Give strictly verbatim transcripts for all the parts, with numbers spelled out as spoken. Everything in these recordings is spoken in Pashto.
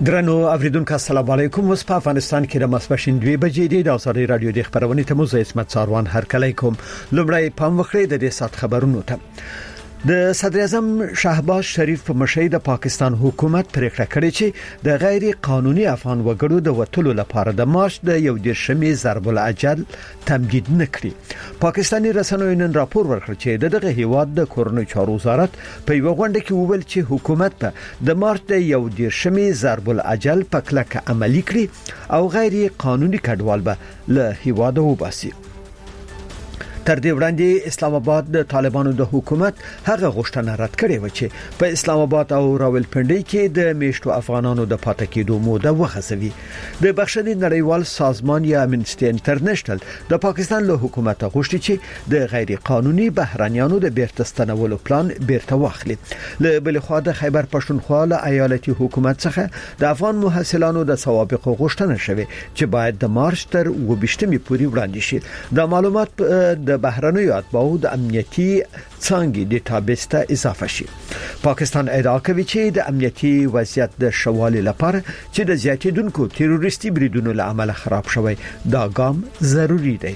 درنو اوریدونکو السلام علیکم. اوس په افغانستان کې د ماسپښین دوه بجې دي. د ازادي رادیو د خبرونې ته مو زه اسمت ساروان هرکلی کوم. لومړی پام وکړئ د دې سات خبرونو ته. د صدر اعظم شهباز شریف په مشرۍ د پاکستان حکومت پریکړه کړې چې د غیر قانوني افغان وګړو د وټلو لپاره د مارچ د یو دیرشمې ضرب الاجل تمدید نکړي. پاکستاني رسنیو نن راپور ورکړ چې دغه هیواد د کورنۍ چارو وزارت په یو غونډه کې وویل چې حکومت په د مارچ د یو دیرشمې ضرب الاجل په کلکه عملي کړي او غیر قانوني کډوال به له هیواده وباسي. تر دې وړاندې اسلام آباد د طالبانو د حکومت هغه غوښتنه رد کړې و چې په اسلام آباد او راولپنډي کې د میشتو افغانانو د پاتې کېدو موده وغځوي. د بخښنې نړیوال سازمان یا امنسټي انټرنیشنل د پاکستان له حکومت غوښتي چې د غیر قانوني بهرانيانو د بیرته ستنولو پلان بیرته واخلي. له بل خوا د خیبر پښتونخوا له ایالتي حکومت څخه د افغان محصلانو د سوابقو غوښتنه شوه چې باید د مارچ تر وبشتمې پورې وړاندې شي. د معلومات د د بهرنیو اتباعو د امنیتي څانګې ډیټابیس ته اضافه شي. پاکستان ادعا کوي چې د امنیتي وضعیت د شوالي لپاره چې د زیاتېدونکو تروریستي بریدونو له امله خراب شوی دا ګام ضروری دی.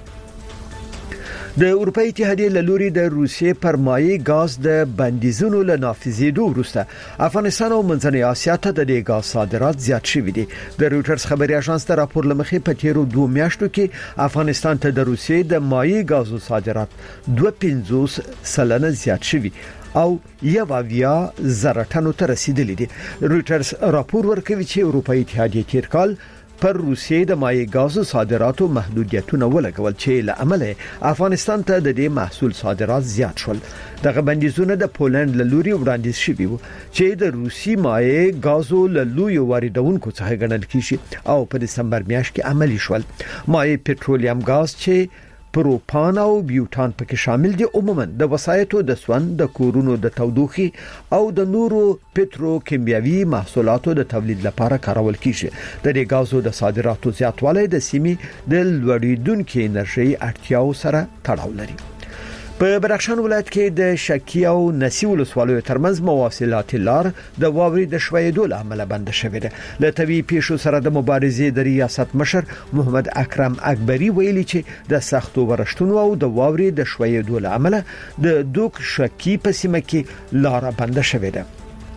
د اروپای اتحادیې له لوري د روسیې پر مایع غاز د بندیزونو له نافذېدو وروسته افغانستان او منځنۍ اسیا ته د غاز صادرات زیات شوي دي. د رويټرز خبري اژانس ته راپور لمخې په تیرو دوه میاشتو کې افغانستان ته د روسیې د مایع غازو صادرات دوه پنځوس سلنه زیات شوي او یو اویا زره ټنو ته رسیدلي دي. رويټرز راپور ورکوي چې اروپای اتحادیې تیر کال پر روسیې د مایع غازو صادراتو محدودیتونه ولګول چې له امله افغانستان ته د دې محصول صادرات زیات شول. دغه بندیزونه د پولند له لوري وړاندیز شوي وو چې د روسي مایع غازو له لوی واردونکو څخه ګڼل کیږي او په دسمبر میاشت کې عملی شول. مایع پټرولیم غاز چې پروپان او بیوټان پکې شامل دي عموما د وسایتو د سون د کورونو د تودوخي او د نورو پټروکیمیاوي محصولاتو د تولید لپاره کارول کیږي. د دې غازو د صادراتو زیاتوالی د سیمې د لوړیدونکو انرژي اړتیاو سره تړاو لري. په بدخشان ولایت کې د شکی او نسی ولسوالیو ترمنځ مواصلات لار د واوري د شویدو لامل بند شوې ده. له طبي پیښو سره د مبارزې د ریاست مشر محمد اکرم اکبری ویلي چې د سختو ورشتونو او د واوري د شویدو لامل د دوک شکی په سیمه کې لار بند شوې ده.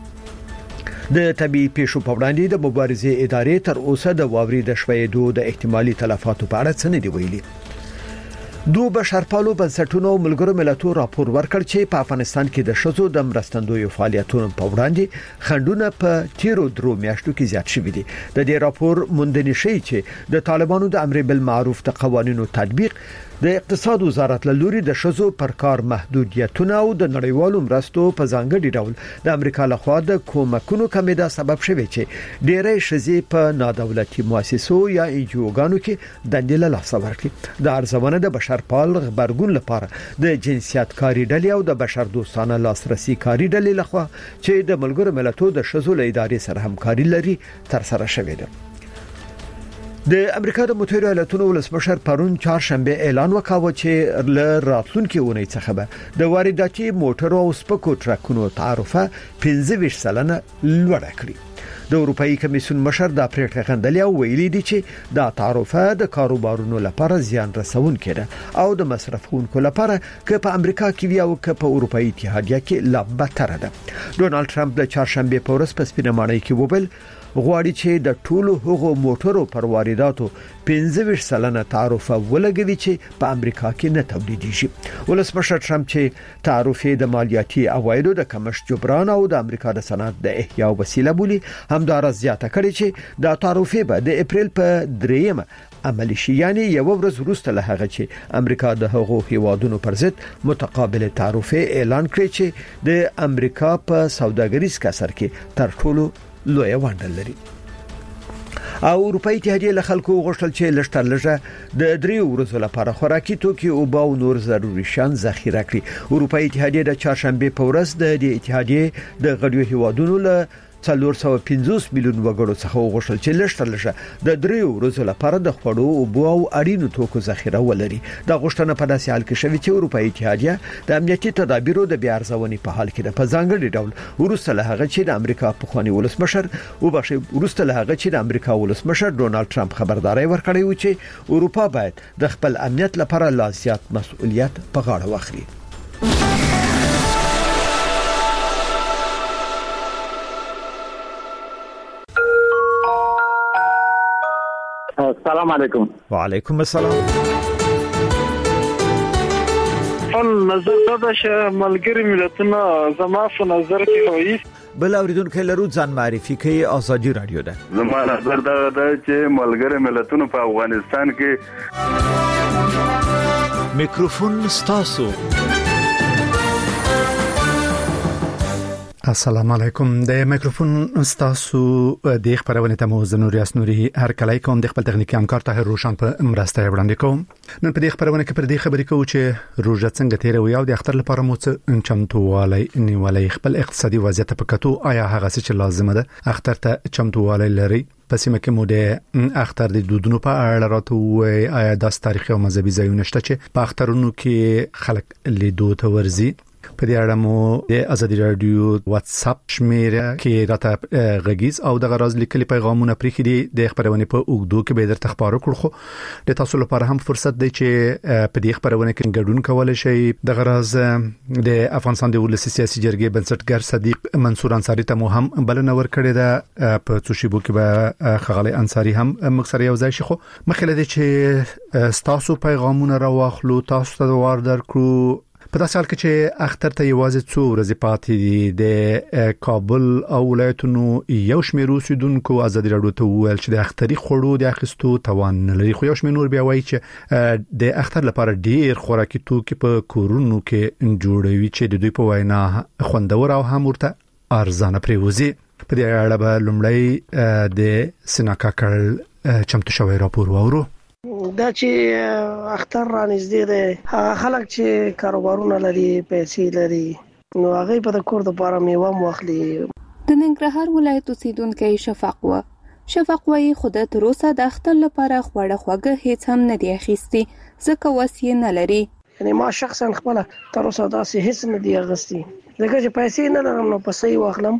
د طبي پیښو په وړاندې د مبارزې ادارې تر اوسه د واوري د شویدو د احتمالي تلفاتو په اړه څه نه دی ویلي. دو بشرپالو بنسټونو ملګرو ملتونو راپور ورکړ چې په افغانستان کې د شذو د مرستندوی فعالیتونو په وړاندې خندونه په تیرو درو میاشتو کې زیات شوي دي. د دې راپور موندنې شي چې د طالبانو د امر بالمعروف د قوانینو تطبیق د اقتصاد وزارت له لوري د شذو پر کار محدودیتونه او د نړیوالو مرستو په ځانګړي ډول د امریکا لخوا د کومکونو کمیدا سبب شوی چې ډېرې شذې په نادولتي مؤسسو یا ایجوګانو کې دندې له لاسه ورکړي. د ارزونه د بشرپال خبرګون لپاره د جنسیت کاری ډلې او د بشر دوستانه لاسرسي کاری ډلې لخوا چې د ملګرو ملتونو د شذو له ادارې سره همکاري لري تر سره شوې ده. د امریکا د متحده ایالاتونو ولسمشر پرون چهارشنبه اعلان وکاوه چې ل راتلونکي اونۍ څخه به د وارداتي موټرو او سپکو ټرکونو تعرفه پنځه ویشت سلنه لوړه کړي. د اروپאי کمیسیون مشر د پریکړه غندلې او ویلي دي چې دا تعرفه د کاروبارونو لپاره زیان رسونکې ده او د مصرفونکو لپاره که په امریکا کې وي او که په اروپאי اتحادیه کې لا بدتر ده. ډونالد ټرمپ د چهارشنبه په ورځ په سپینه ماڼۍ کې وویل غواړي چې د ټولو هغو موټرو پر وارداتو پنځه ویشت سلنه تعرفه ولګوي چې په امریکا کې نه تولیدېږي. ولسمشر ټرمپ چې تعرفه د مالیاتي عوایدو د کمښت جبران او د امریکا د صنعت د احیا وسیله بولي همدار زیاته کړي چې د تعرفه به د اپریل په دریمه عملی شي، یعنی یو ورځ وروسته له هغه چې امریکا د هغو هیوادونو پر ضد متقابل تعرفه اعلان کړی چې د امریکا په سوداګریز کسر کې تر ټولو لوی ونډه لري. او اروپאי اتحادیه له خلکو غوښتل چې لږتر لږه د دریو ورځو لپاره خوراکي توکي او باو نور ضروري شیان ذخیره کړي. اروپאי اتحادیه د چهارشنبه په ورځ د اتحادیه د غړیو هیوادونو له څلور سوه پنځوس میلیون وګړو څخه وغوښتل چې لښتلشه د دریو ورځې لپاره د خوړو او بو او اړینو توکو ذخیره ولري. دا غوښتنه په داسې حال کې شوې چې اروپאי اتحادیه د امنیتي تدابیرو د بیا ارزونې په حال کې ده. په ځانګړي ډول ورسته له هغه چې د امریکا پخوانی ولسمشر او بخښي ورسته له هغه چې د امریکا ولسمشر ډونالد ټرمپ خبرداري ورکړی و چې اروپا باید د خپل امنیت لپاره لا زیات مسؤلیت په غاړه واخلي. السلام علیکم. وعلیکم السلام. خپل نظر دا چې ملګری ملتونه زما په نظر کې وایي بل اوریدونکو لرو ځان معرفي کوي. ازادي رادیو ده. زما نظر دا ده چې ملګری ملتونه په افغانستان کې میکروفون ستاسو. السلام علیکم. د میکروفون ستاسو د خبرونه ته موزه نور یاسنوري هر کله کوم د خپل تخنیکی همکار طاهر روشن په مرسته وړاندې کوم. نن په دې خبرونه کې پر دې خبرې کوو چې روژه څنګه تیروي او د اختر لپاره مو څه چمتووالی نیولای خپل اقتصادي وضعیت په کتو آیا هغه څه چې لازمه ده اختر ته چمتووالی لري. پس مکه مو د اختر د دودونو په اړه راته آیا د تاریخي او مذهبي ځایونه شته چې په اخترونو کې خلک لیدو ته ورځي. په دې اړه مو د ازادي رادیو واتس اپ شمیره کې راته غږیز او د غراز لیکلي پیغامونه پرې دي د خبرونه په اوګدو کې به درته خبرو کړو. خو د تاسو لپاره هم فرصت دی چې په دې خبرونه کې ګډون کولای شئ. د غراز د افغانستان د ولسی سیاسي جرګې بنسټګر صدیق منصور انصاری ته مو هم بلنه ورکړې ده. په څوشيبو کې به خغلی انصاری هم مکسر یو ځای شي. خو مخکې لدی چې تاسو پیغامونه راوخلو تاسو ته وار درکړو. په داسې حال کې چې اختر ته یوازې څو ورځې پاتې دي د کابل او ولایتونو یو شمېر اوسیدونکو ازادي رادیو ته وویل چې د اختري خوړو د اخیستو توان نه لري. خو یو شمېر نور بیا وایي چې د اختر لپاره ډیر خوراکي توکي په کورونو کې جوړوي چې د دوی په وینا خوندور او هم ورته ارزانه پریوزي. په دې اړه به لومړی د سناکا کړل چمتو شوی راپور وورو. دا چې اختر را نږدې ده هغه خلک چې کاروبارونه لري پیسې لري نو هغه په کور د لپاره میوه مخلي. د ننګرهار ولایت اوسیدونکو شفاق و شفاق وایي خود تر اوسه د اختر لپاره خوړه خوګه هیڅ هم نه دی اخیستي ځکه وسیله نه لري. یعنی ما شخصا خپل تر اوسه داسې هیڅ نه دی اغستی ځکه چې پیسې نه لرم نو پسې واخلم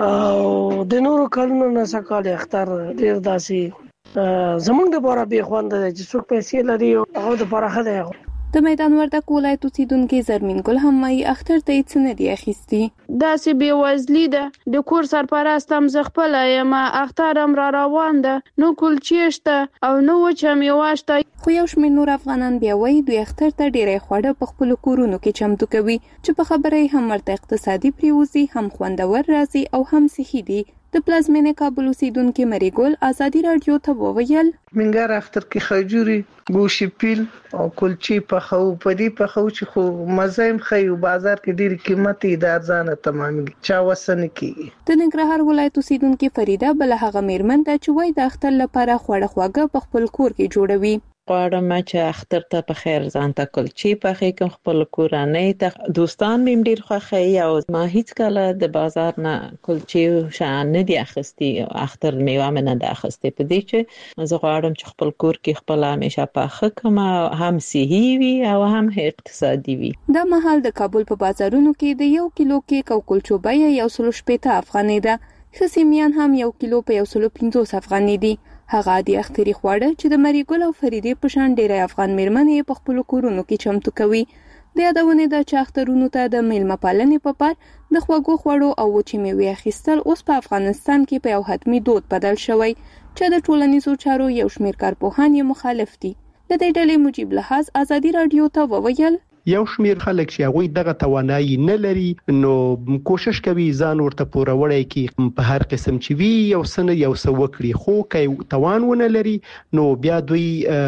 او د نورو کلونو نه سکال اختر ډیر داسې زمونږ د بارا به خوند ده چې څوک پیسې لري او د بارا خدای. د میدان وردګ ولایت اوسیدونکو زرمین ګل هم وايي اختر ته هیڅ نه دی اخیستي. دا سي بي وزلی ده د کور سرپرستم زغپل یم اخترم را روان ده نو کلچېشته او نو چمې واشته. خو یو شمېر نور افغانان بیا وايي دوی اختر ته ډېرې خوړه په خپل کورونو کې چمتو کوي چې په خبره هم ورته اقتصادي پریوزي هم خوندور راځي او هم صحي دي. د پلازمینه کابل اوسیدونکو مریګل ازادي رادیو ته وویل منګر اختر کې خجوري ګوشي پیل او کلچی په خو پدی په خو چې خو مزایم خو بازار کې ډیر قیمتي د ارزانه تمامي چا وسن کې. د ننګرهار ولایت اوسیدونکو فریده بل هغه میرمن د چوي د اختر لپاره خوړه خوګه په خپل کور کې جوړوي. غواړم چې اختر ته په خیر ځان ته کلچی پخې کوم خپل کورانه ته دوستان مې ډیر خوښي او ما هیڅ کله د بازار نه کلچی شان نه دی اخستي اختر میوه مې نه د اخستي په دې چې زه غواړم چې خپل کور کې خپل همیشه پخې کوم هم صحي وي او هم اقتصادي وي. د مهال د کابل په بازارونو کې د یو کیلو کیک او کلچو بیه یو سل شپږ افغانۍ ده. خصيمیان هم یو کیلو په یو سل پنځوس افغانۍ دي. هغه د اختري خواړه چې د مریګل او فریدې په شان ډېر افغان میرمنې په خپل کورونو کې چمتو کوي. د یادونه د چاخترونو ته د میلمه پالنې په پار د خوږو خوړو او وچې میوې اخیستل اوس په افغانستان کې په یو حتمي دود بدل شوی چې د ټولنیزو چارو یو شمېر کارپوهان یې مخالف دي. د دې ډلې مجيب لحاظ ازادي رادیو ته وویل یو شمیر خلک چې هغه دغه توانایي نه لري نو کوشش کوي ځان ورته پوروړی کی په هر قسم چې وی یو سن یو سو وکړي خو کوي توان ونه لري نو بیا دوی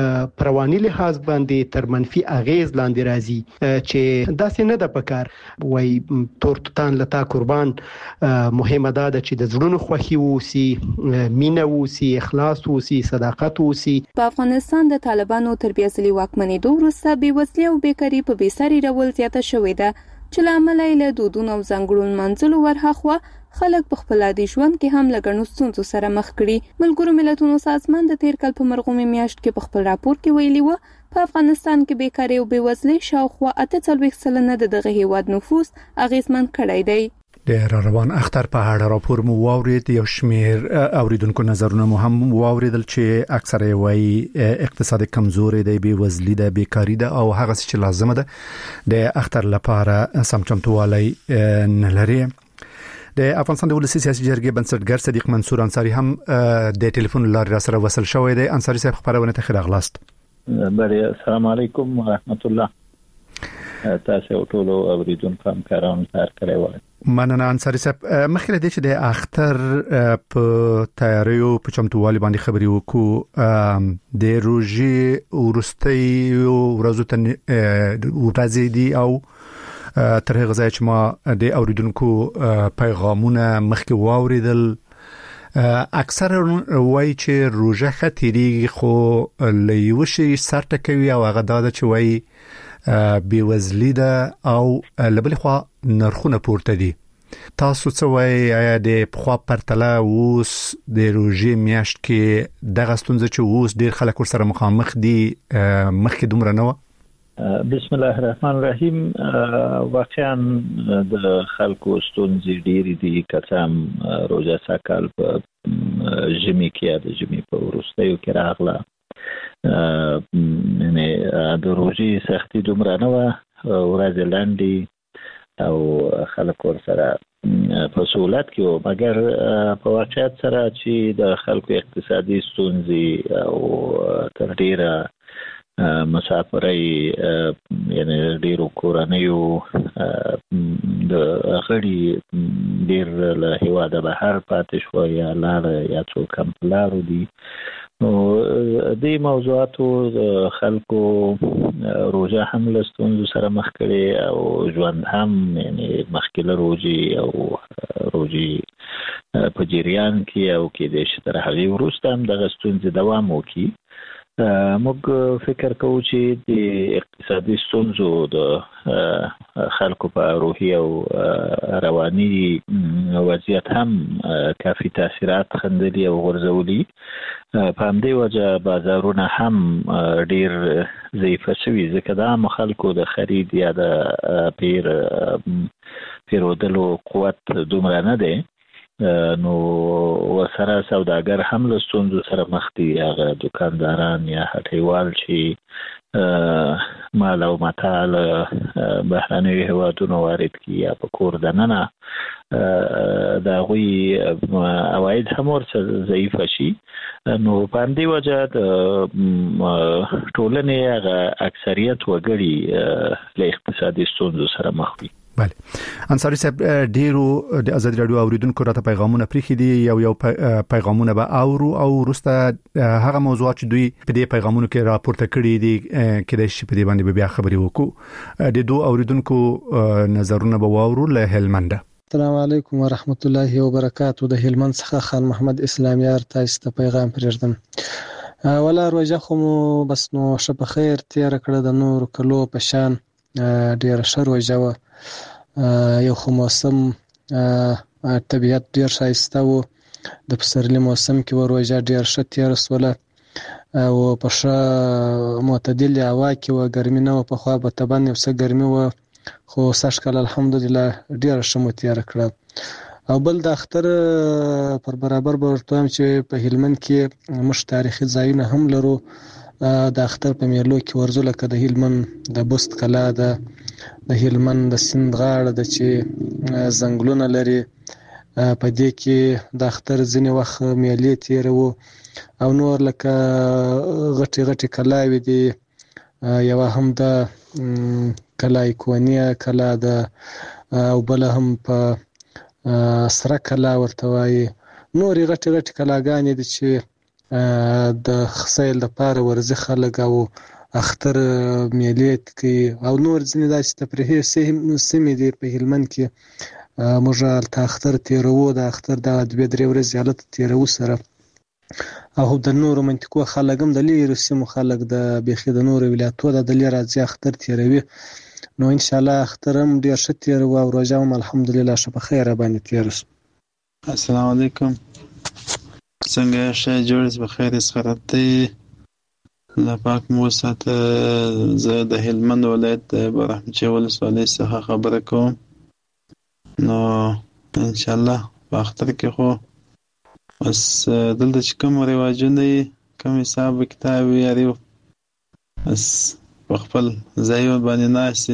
پروانی لحاظ باندې تر منفي اغیز لاندې راځي چې داسې نه د پکار وای تورتان لتا قربان مهمه ده چې د زړونو خوخي ووسی مینه ووسی اخلاص ووسی صداقت ووسی. په افغانستان د طالبانو تربیځلي واکمنۍ وروسته بېوزلي او بیکاري په سری ډول زیاته شوې ده چې لامل یې له دودونو او ځانګړو منځلو ورهخوا خلک په خپل عادي ژوند کې هم لګڼو ستونزو سره مخ کړي. ملګرو ملتونو سازمان د تیر کال په مرغومي میاشت کې په خپل راپور کې ویلي و په افغانستان کې بیکاري او بېوزلي شاوخوا اته څلوېښت سلنه د دغه هیواد نفوس اغیزمن کړی دی. د روان اختر په اړه راپور مو واورید، یو شمیر اوریدونکو نظرونه مو هم واوریدل چې اکثره وایي اقتصاد کمزوري دی، بېوزلي ده، بیکاري ده او هغه څه چې لازمه ده د اختر لپاره سم چمتووالی نه لري. د افغانستان د ولسی سیاسي جرګې بنسټګر صدیق منصور انصاری هم د ټلیفون لارې را سره وصل شوی دی. انصاری صاحب خبرونه ته خیر اغلاست. بله، السلام علیکم و رحمت الله. تاسو ټول اوریدونکو همکارانو ته هرکلی وایم. مننه انصاری صاحب. مخکې د دې چې د اختر په تیاریو په چمتووالي باندې خبرې وکړو، د روژې ورستۍ ورځو ته ورځې دي او تر هغه ځای چې ما د اوریدونکو پیغامونه مخکې واوریدل، اکثر وایي چې روژه ښه تیریږي خو له یوه شي سر ټکوي او هغه دا ده چې وایي بېوزلي ده او له بلې خوا نرخونه پورته دي. تاسو څه وایي، آیا د پخوا پرتله اوس د روژې میاشت کې دغه ستونزه چې اوس ډېر خلک ورسره مخامخ دي مخکې دومره نه وه؟ بسم الله الرحمن الرحیم. واقعا د خلکو ستونزې ډېرې دي، که څه هم روژه سږکال په ژمي کې یا د ژمي په وروستیو کې راغله. یعنې د روژې سختي دومره نه وه، ورځې لنډې او خلک ورسره په سهولت کې وو، مګر په واقعیت سره چې د خلکو اقتصادي ستونزې او تر ډېره مسافرۍ، یعنی ډېرو کورنیو د غړي ډېر له هیواده بهر پاتې شوه یا لاړه یا څوک هم په لارو دي. نو دې موضوعاتو د خلکو روژه هم له ستونزو سره مخ کړي او ژوند هم، یعنی مخکې له روژې او روژې په جریان کې او کېدای شي تر هغې وروسته هم دغه ستونزې دوام وکړي. موږ فکر کوو چې د اقتصادي ستونزو د خلکو په روحي او رواني وضعیت هم کافي تاثیرات خندلي او غورځولي. په همدې وجه بازارونه هم ډېر ضعیفه شوي، ځکه د عامو خلکو د خرید یا د پیر پیرودلو قوت دومره نه دی. نو ورسره سوداګر هم له ستونزو سره مخ دي، هغه دکانداران یا هټیوال چې مال او متاع له بهرنیو هیوادونو وارد کړي یا په کور دننه د هغوی عواید هم ورسره ضعیفه شي. نو په همدې وجه د ټولنې هغه اکثریت وګړي له اقتصادي ستونزو سره مخ دي. بله، انصاری صاحب ډیرو د ازادي رادیو اوریدونکو راته پیغامونه پریخي دي، یو یو پیغامونه به اورو او وروسته هغه موضوعات چې دوی په دې پیغامونو کې راپورته کړي دي کېدای شي په دې باندې بیا خبرې وکړو. د دوه اوریدونکو نظرونه به واورو. له هلمند. السلام علیکم ورحمت الله وبرکاتو. د هلمند څخه خان محمد اسلامیار تاسو ته پیغام پرېږدم. ولا روزه خو بس نو شپ خیر تیر کړه، د نور کلو په شان ډیر شر وجوه، یو خو موسم طبیعت ډیر ښایسته و، د پسرلي موسم کې وروژه ډیر ښه تیر سوله او په ښه معتدل هوا کې و، ګرمي نه و، په خوا به طبعا یو څه ګرمي و، خو سږکال الحمدلله ډیر ښه مو تیر کړه. او بل د اختر پر برابر به ورته وایم چې په هلمند کې موږ تاریخي ځایونه هم لرو. د اختر په میلو کې ورځو، لکه د هلمند د بست کلا ده، د هلمند د سیند غاړه ده چې ځنګلونه لري، په دې کې د اختر ځینې وخت میلې تیروو. او نور لکه غټي غټي کلاوي دي، یو هم د کلا ایکونیا کلا ده او بل هم په سره کلا ورته وایي. نور غټي غټي کلاګانې دي چې د خسیل د پاره ورزي خلک او اختر میلې کوي. او نور ځینې داسې تفریحي سیمې دي په هلمند کې، موږ هلته اختر تیروو، د اختر د دوې درې ورځې هلته تیروو سره. او د نورو منطقو خلک هم د لیرو سیمو خلک د بیخي د نورو ولایتو د لرې راځي اختر تیروي. نو انشاءالله اختر هم ډېر ښه تیروو او روژه هم الحمدلله ښه په خیره باندې تېره شوه. السلام علیکم. څنګه شې جوړ بخیر اسخرتي لا پاک مو ساته. زه د هلمند ولایت برحمچه ولسوالۍ څخه خبره کوم. نو ان شاء الله په اختر کې خو بس دلته چې کوم رواجونه کوم حساب کتاب یې بس په خپل ځای باندې ناشې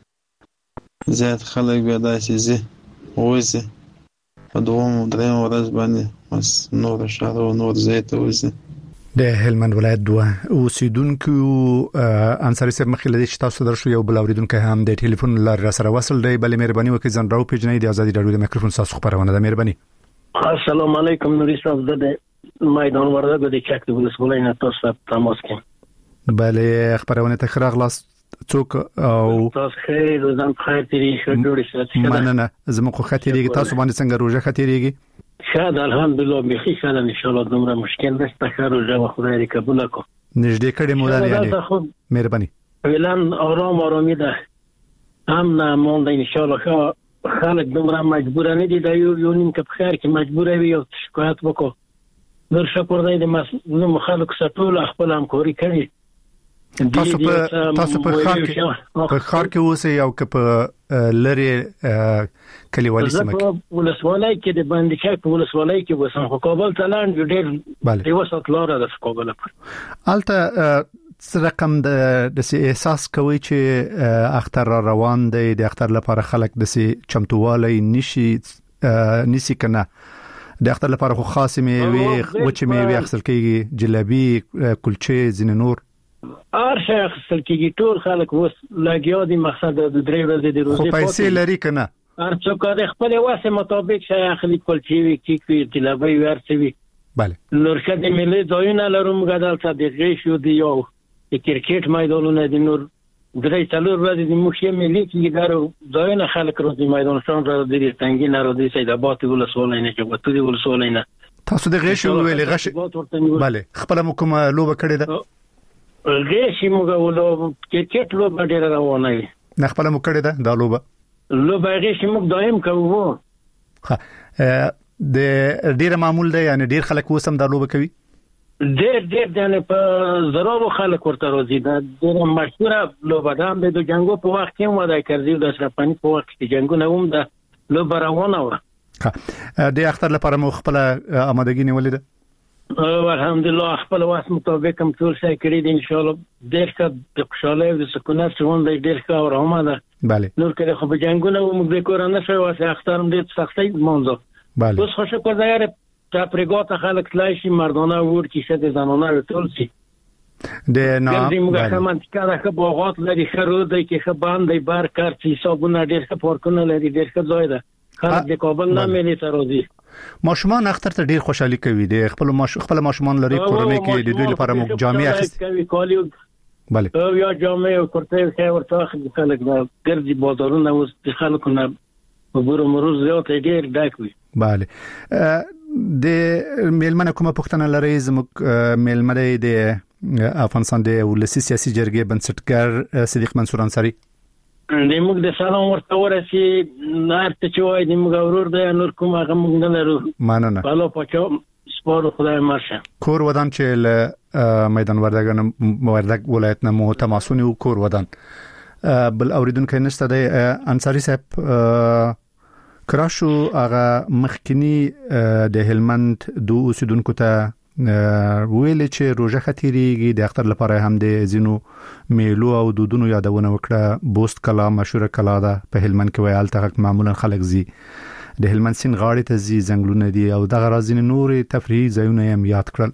زیات خلک بیا داسې زی وځي په دوم درېم ورځ باندې بس نور شهر او نور ځای ته وځي. د هلمند ولایت دوه اوسیدونکو انصاری صاحب مخکې لدی چې تاسو درشو یو بل اوریدونکو هم د ټلیفون لار را سره وصل دی. بلې مهرباني وکړئ ځان راو پیژنئ. د ازادي رادیو د میکروفون تاسو خبرونه ده. مهرباني. السلام علیکم. نوري صاحب د میدان وردګو د چک د ولسوالۍ نه تاسو ته تماس کوم. بلې خبرونه ته خراغ لاس څوک او تاسو خیر ځان خیر تیری شو جوړی شته. مننه. زموږ خو خاطرېږي تاسو باندې څنګه روزه خاطرېږي؟ شاد الحمدلله بخیر شاد ان شاء الله دومره مشکل نشته. خیر روزه خدای دې قبول کړي. نږدې کړي مولا یعنی مهرباني. اعلان آرام آرامی ده هم نه مونږ ان شاء الله خلک دومره مجبور نه دي. دا یو یو نیم کپ خیر کې مجبور وي او شکایت وکړو. نور شکر دی د مسلمان خلک ستول خپل همکاري کوي. تاسو په تاسو په خار کې په خار کې اوسئ او که په لری کلیوالي سیمه کې ولسوالۍ کې د باندې چک ولسوالۍ کې وسم خو کابل ته لاند ډېر یو وسط لار ده کابل پر الته رقم د د احساس کوي چې اختر روان دی. د اختر لپاره خلک د چمتووالي نشي نسی کنه. د اختر لپاره خو خاصه میوه وچ میوه اخسل کیږي جلبي کلچه زین نور هر شي اخسل کیږي. ټول خلک وس لګیا دي مقصد د درې ورځې د روزي خو پیسې لري کنه. هر څوک د خپل واسه مطابق شي اخلي کلچه وی کیږي جلبي ورسوي. bale نور کده ملي ځایونه لروم غدل ته د غیشو دی یو د کرکټ میدانونه د نور درې څلور ورځې د مخې ملي کې دارو ځایونه خلک روزي میدان شون را د تنګي نه روزي سید آباد ولسوالۍ نه کې وته د ولسوالۍ نه تاسو د غیشو ویل غش bale خپل کومه لوبه کړې ده؟ غیشي موږ ولو کرکټ لوبه ډېر روانه وي. نه خپل مو کړې ده دا لوبه؟ لوبه غیشي موږ دایم کوو. ها د ډېر معمول ده یعنی ډېر خلک وسم دا لوبه کوي؟ ډېر ډېر دنه په زرو خلک ورته روزي ده. ډېر مشهوره لوبه ده. د جنگو په وخت کې مو دا کړی د شپانی په وخت کې جنگونه هم ده لوبه روانه و. ها د اختر لپاره مو خپل آمادګي نیولې ده؟ الحمدلله خپل واس مطابق هم ټول شي کړی دي ان شاء الله. ډېر ښه د خوشاله او د سکونت څون دی ډېر ښه او رحمه ده. bale نور کله خو په جنگونه موږ د کورانه شو واسه اختر هم ډېر سختي مونږه. bale اوس خو شکر ظاهر ته پرګوته خلک تلای شي مردانه ور کې شه د زنانه ټول شي د نه موږ کومه کاره که باغات لري خرو دی کې خ باندې بار کار چې حسابونه ډېر ښه پارکونه لري ډېر ښه ځای ده. خلک د کابل نه ملي ته روزي. ماشومان اختر ته ډیر خوشحالي کوي. د خپل ماش خپل ماشومان لري کورنۍ کې د دوی لپاره مو جامې اخیستي کوي کالیو bale او یا جامې او کرته خیر ورته خلک دا ګرځي بازارونه اوس د خلکو نه وګورم روز زیات ډیر ډاک وي. bale د میلمنه کومه پښتنه لري زموږ میلمنه د افغانستان د ولسی سیاسي جرګې بنسټګر صدیق منصور انصاری د موږ د سلام ورته ورسي نارته چوي د موږ ورور د نور کومه غو موږ نه لرو. مننه. بالو پچو سپور خدای مرشه. کور ودان چې میدان وردګ وردګ ولایت نه مو تماسونی او کور ودان بل اوریدونکو نشته د انصاری صاحب کراشو هغه مخکنی د هلمند دو اوسیدونکو ته ویل چې روزه خطرېږي. د اختر لپاره هم د زینو میلو او دودونو یادونه وکړه. بوست کلا مشهور کلا ده په هلمند کې ویل ته معمولا خلک زی د هلمند سین غاړې ته زی زنګلونه دي او دغه رازین نور تفریحي ځایونه هم یاد کړل.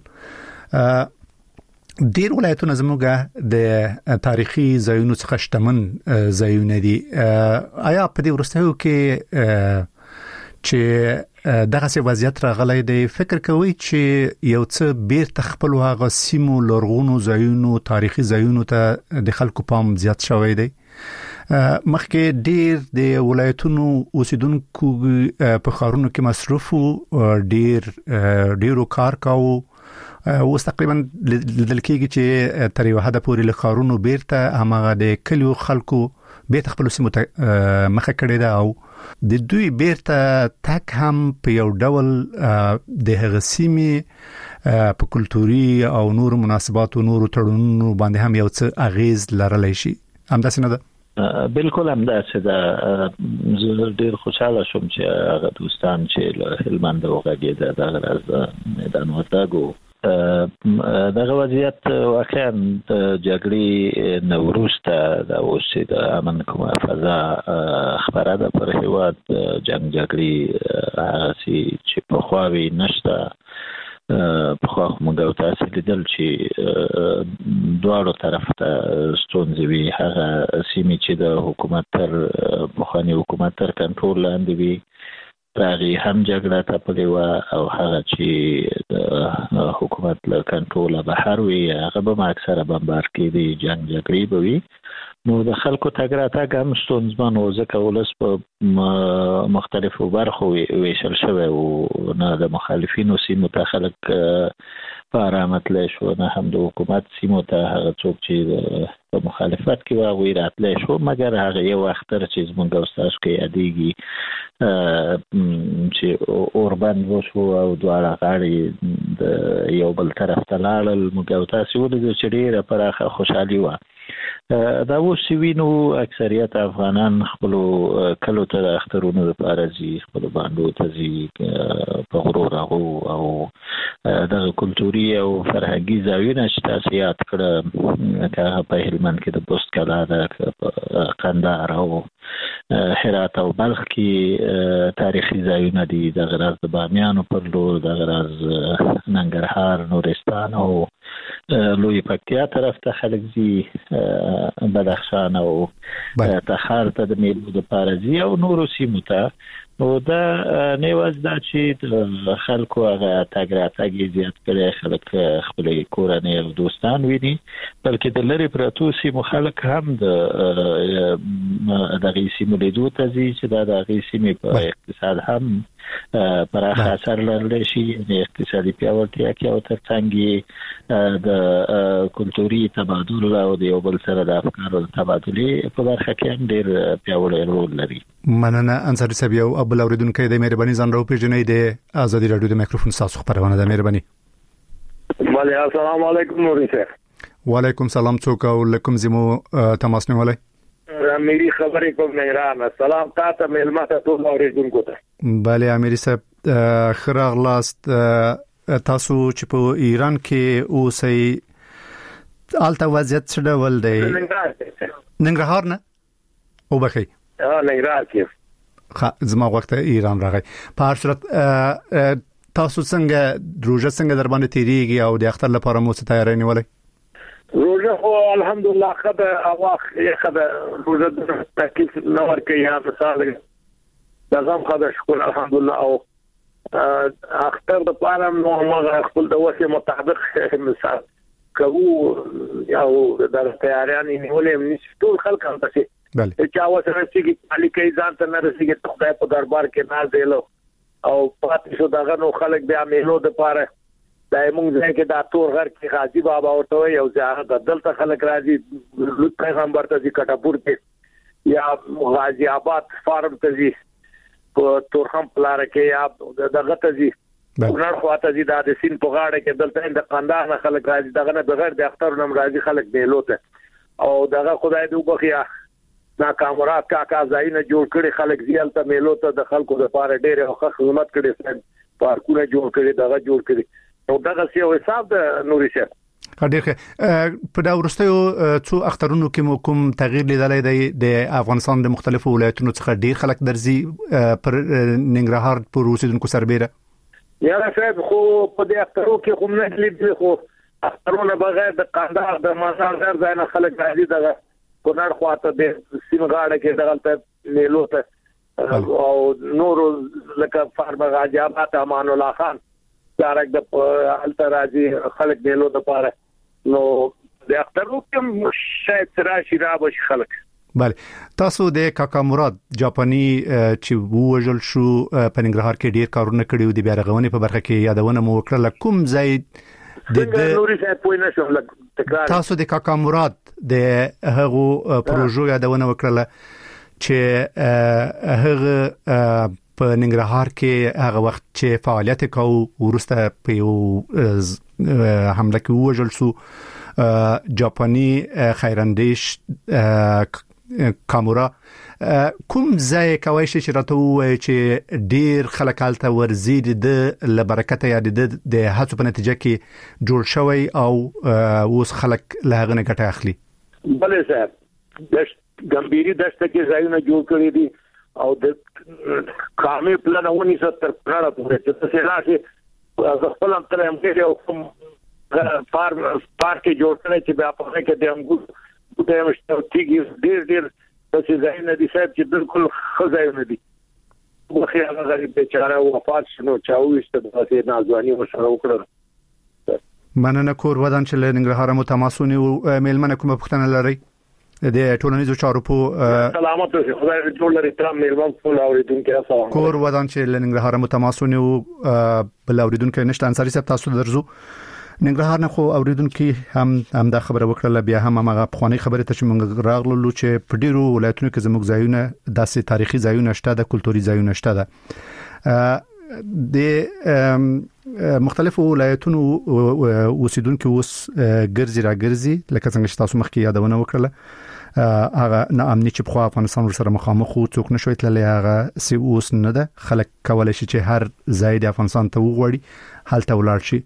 ډیر ولایتونه زموږ د تاریخي ځایونو څخه شتمن ځایونه دي. آیا په دې ورستیو کې چې دغه څه وضعیت راغلی دی فکر کوي چې یو څه بیر تخپل واغ سیمو لرغونو ځایونو تاریخي ځایونو ته د خلکو پام زیات شوی دی؟ مخکې ډیر د ولایتونو اوسیدونکو په خارونو کې مصروف ډیر ډیرو کار کاوه. اوس تقریبا لیدل کېږي چې تر یو حد پورې له خارونو بیرته هماغه د کلیو خلکو بیت خپل سیمو ته مخه کړی ده او د دوی بیرته تک هم په یو ډول د هغه سیمې په کلتوري او نور مناسبات او نور تړونونو باندې هم یو څه اغیز لرلی شي. همداسې نه ده؟ بالکل همداسې ده. زه ډیر خوشاله شوم چې هغه دوستان چې له هلمند وغږېده دغه راز د میدان وردګو دغه وضعیت واقعا د جګړې نه وروسته د اوس چې د امن کومه فضا خپره ده پر هېواد جنګ جګړې هغسې چې پخوا وي نشته. پخوا خو موږ او تاسې لیدل چې دواړو طرف ته ستونزې وي. هغه سیمې چې د حکومت تر پخواني حکومت تر کنټرول لاندې وي په هغې هم جګړه تپلې وه او هغه چې د حکومت له کنټروله بهر وي هغه به اکثره بمبار کېدې، جنګ جګړې به وي. نو د خلکو تګ راتګ هم ستونزمن و ځکه ولس په مختلفو برخو ویشل شوی و. نه د مخالفینو سیمو ته خلک په ارامه تللی شو، نه هم د حکومت سیمو ته هغه څوک چې په مخالفت کې و هغوی راتلی شو. مګر هغه یو اختر چې زموږ او ستاسو کې یادېږي چې اوربند وشو او دواړه غاړې د یو بل طرف ته لاړل، موږ او تاسې ولیدو چې ډېره پراخه خوشحالي وه. دا اوس چې وینو اکثریت افغانان خپلو کلو ته د اخترونو دپاره ځي، خپلو بانډو ته ځي په غرو رغو او دغه کلتوري او فرهنګي ځایونه چې تاسې یاد کړه که هغه په هلمند کې د بست کلا ده، که په قندهار او هرات او بلخ کې تاریخي ځایونه دي، دغه راز د بامیانو پر لور، دغه راز ننګرهار، نورستان او لوی پکتیا طرف ته خلک ځي، بدخشان او تخار ته د میلو دپاره ځي او نورو سیمو ته. نو دا نه یوازې دا چې د خلکو هغه تګ راتګ یې زیات کړی، خلک خپلې کورنۍ او دوستان ویني، بلکې د لرې پرتو سیمو خلک هم د دغې سیمو لیدو ته ځي چې دا د هغې سیمې په اقتصاد هم پراخ اثر لرلی شي. یعنې اقتصادي پیاوړتیا کې او تر څنګ یې د کلتوري تبادل او د یو بل سره د افکارو د تبادلې په برخه کې هم ډېر پیاوړی رول لري. مننه انصاري صاحب. یو بل اوریدونکی د مهرباني ځان راوپېژنئ، د ازادي راډیو د میکروفون ستاسو خپرونه ده. مهرباني. بله، السلام علیکم نوري صاحب. وعلیکم سلام. څوک او له کوم ځای مو تماس نیولی؟ امیري خبرې کوم نهران. سلام تا ته، مېلمه ته، ټول اوریدونکو ته. بله امیري صاحب، ښه راغلاست. تاسو چې په ایران کې اوسئ هلته وضعیت څه ډول دی؟ ننګرهار نه وبخئ ننګرهار کې زما وخت ایران راغی. په هر صورت تاسو څنګه روژه څنګه در باندې تیریږي او د اختر لپاره مو څه تیاری نیولې؟ روژه خو الحمدلله ښه ده، اواخ ښه ده، روژه د تکلیف نه ورکوي، یا مثال دغه هم ښه ده، شکر الحمدلله. او اختر دپاره نو هماغه خپل د وسې مطابق مثال کوو او دغه تیاریان یې نیولې هم نیسي. ټول خلک همداسې چا وسه رسېږي، علي کوي ځان ته نه رسېږي، د خدای په دربار کې ناز دی او پاتې شو دغه. نو خلک بیا میلو دپاره دا موږ ځای کې دا تور غر کې غازي بابا ورته وایي او زیارت دلته خلک راځي، لوط پیغمبر ته ځي کټاپور کې، یا غازي آباد فارم ته ځي په تورخم په لاره کې، یا دغه ته ځي کونړ خواته ځي، دا د سیند په غاړه کې دلته د قندهار نه خلک راځي، دغه نه بغیر د اختر نه راځي خلک میلو ته. او دغه خدای دې وبخي ناکامرات کاکا ځایونه جوړ کړي، خلک ځي هلته میلو ته د خلکو دپاره ډېرې ښه خدمت کړي، پارکونه جوړ کړي، دغه جوړ کړي. نو دغسې یو حساب ده نوري صاحب. ډېر ښه. په دا وروستیو څو اخترونو کې مو کوم تغییر لیدلی دی؟ د افغانستان د مختلفو ولایتونو څخه ډېر خلک درځي پر ننګرهار پر اوسېدونکو سربیره؟ یاره صاحب خو په دې اخترو کې خو نه لیدلي، خو اخترونه بغیر د قندهار د مازار هر ځای نه خلک راځي، دغه کونړ خواته د سیند غاړه کې دغلته میلو ته، او نورو لکه فارم غازي آباد امان الله خان دارک د هلته راځي خلک میلو دپاره. نو د اخترو کې شاید راشي رابشي خلک. بله، تاسو د کاکا مراد جاپاني چې ووژل شو په ننګرهار کې ډېر کارونه کړي او د بیا رغونې په برخه کې یادونه مو وکړله، کوم ځای تاسو د کاکا مراد د هغو پروژو یادونه وکړله چې هغه په ننګرهار کې هغه وخت چې فعالیت کوي ورسته په یو حمله کې وژل شو جاپاني خیراندیش کامورا کوم ځای کوي چې راته وایي چې ډیر خلک حالت ورزيد د لبرکته یا د د هڅو په نتیجه کې جوړ شوی او اوس خلک له هغه نه ګټه اخلي. بله صاحب د ګمبيري دشت کې ځایونه جوړ کړی دي او د کامې پلانونه ستر پراړه پورې چې څه راشي خپل هم تر هم کې او کوم پار پارک جوړ کړی چې بیا په کې د انګور د مشتو تیږي ډیر ډیر څه ځایونه دي صاحب چې بالکل خزایونه دي. وخی هغه غریب بیچاره وفات شنو چاويست د دې نازواني وشره وکړه. مننه کور ودان چې لنګرهار مو تماسونی او میلمنه کومه پښتنه لري د ټولنیزو چارو په سلامات اوسئ خدای دې ټول لري ترام میلمن ټول اوریدونکو سلام. کور ودان چې لنګرهار مو تماسونی او بل اوریدونکو نشته انصاری صاحب تاسو درځو ننګرهار نه خو اوریدونکو هم هم دا خبره وکړه بیا هم هغه پخوانی خبره ته چې موږ راغلو چې په ډیرو ولایتونو کې زموږ ځایونه داسې تاریخي ځایونه شته د کلتوري ځایونه شته ده د مختلفو ولایتونو اوسیدونکو اوس ګرځي را ګرځي لکه څنګه چې تاسو مخکې یادونه وکړه هغه نه امني چې په افغانستان سره مخامخ خو څوک نشوي تللی هغه سی اوس نه ده خلک کولای شي چې هر ځای د افغانستان ته وغوړي حالت ولاړ شي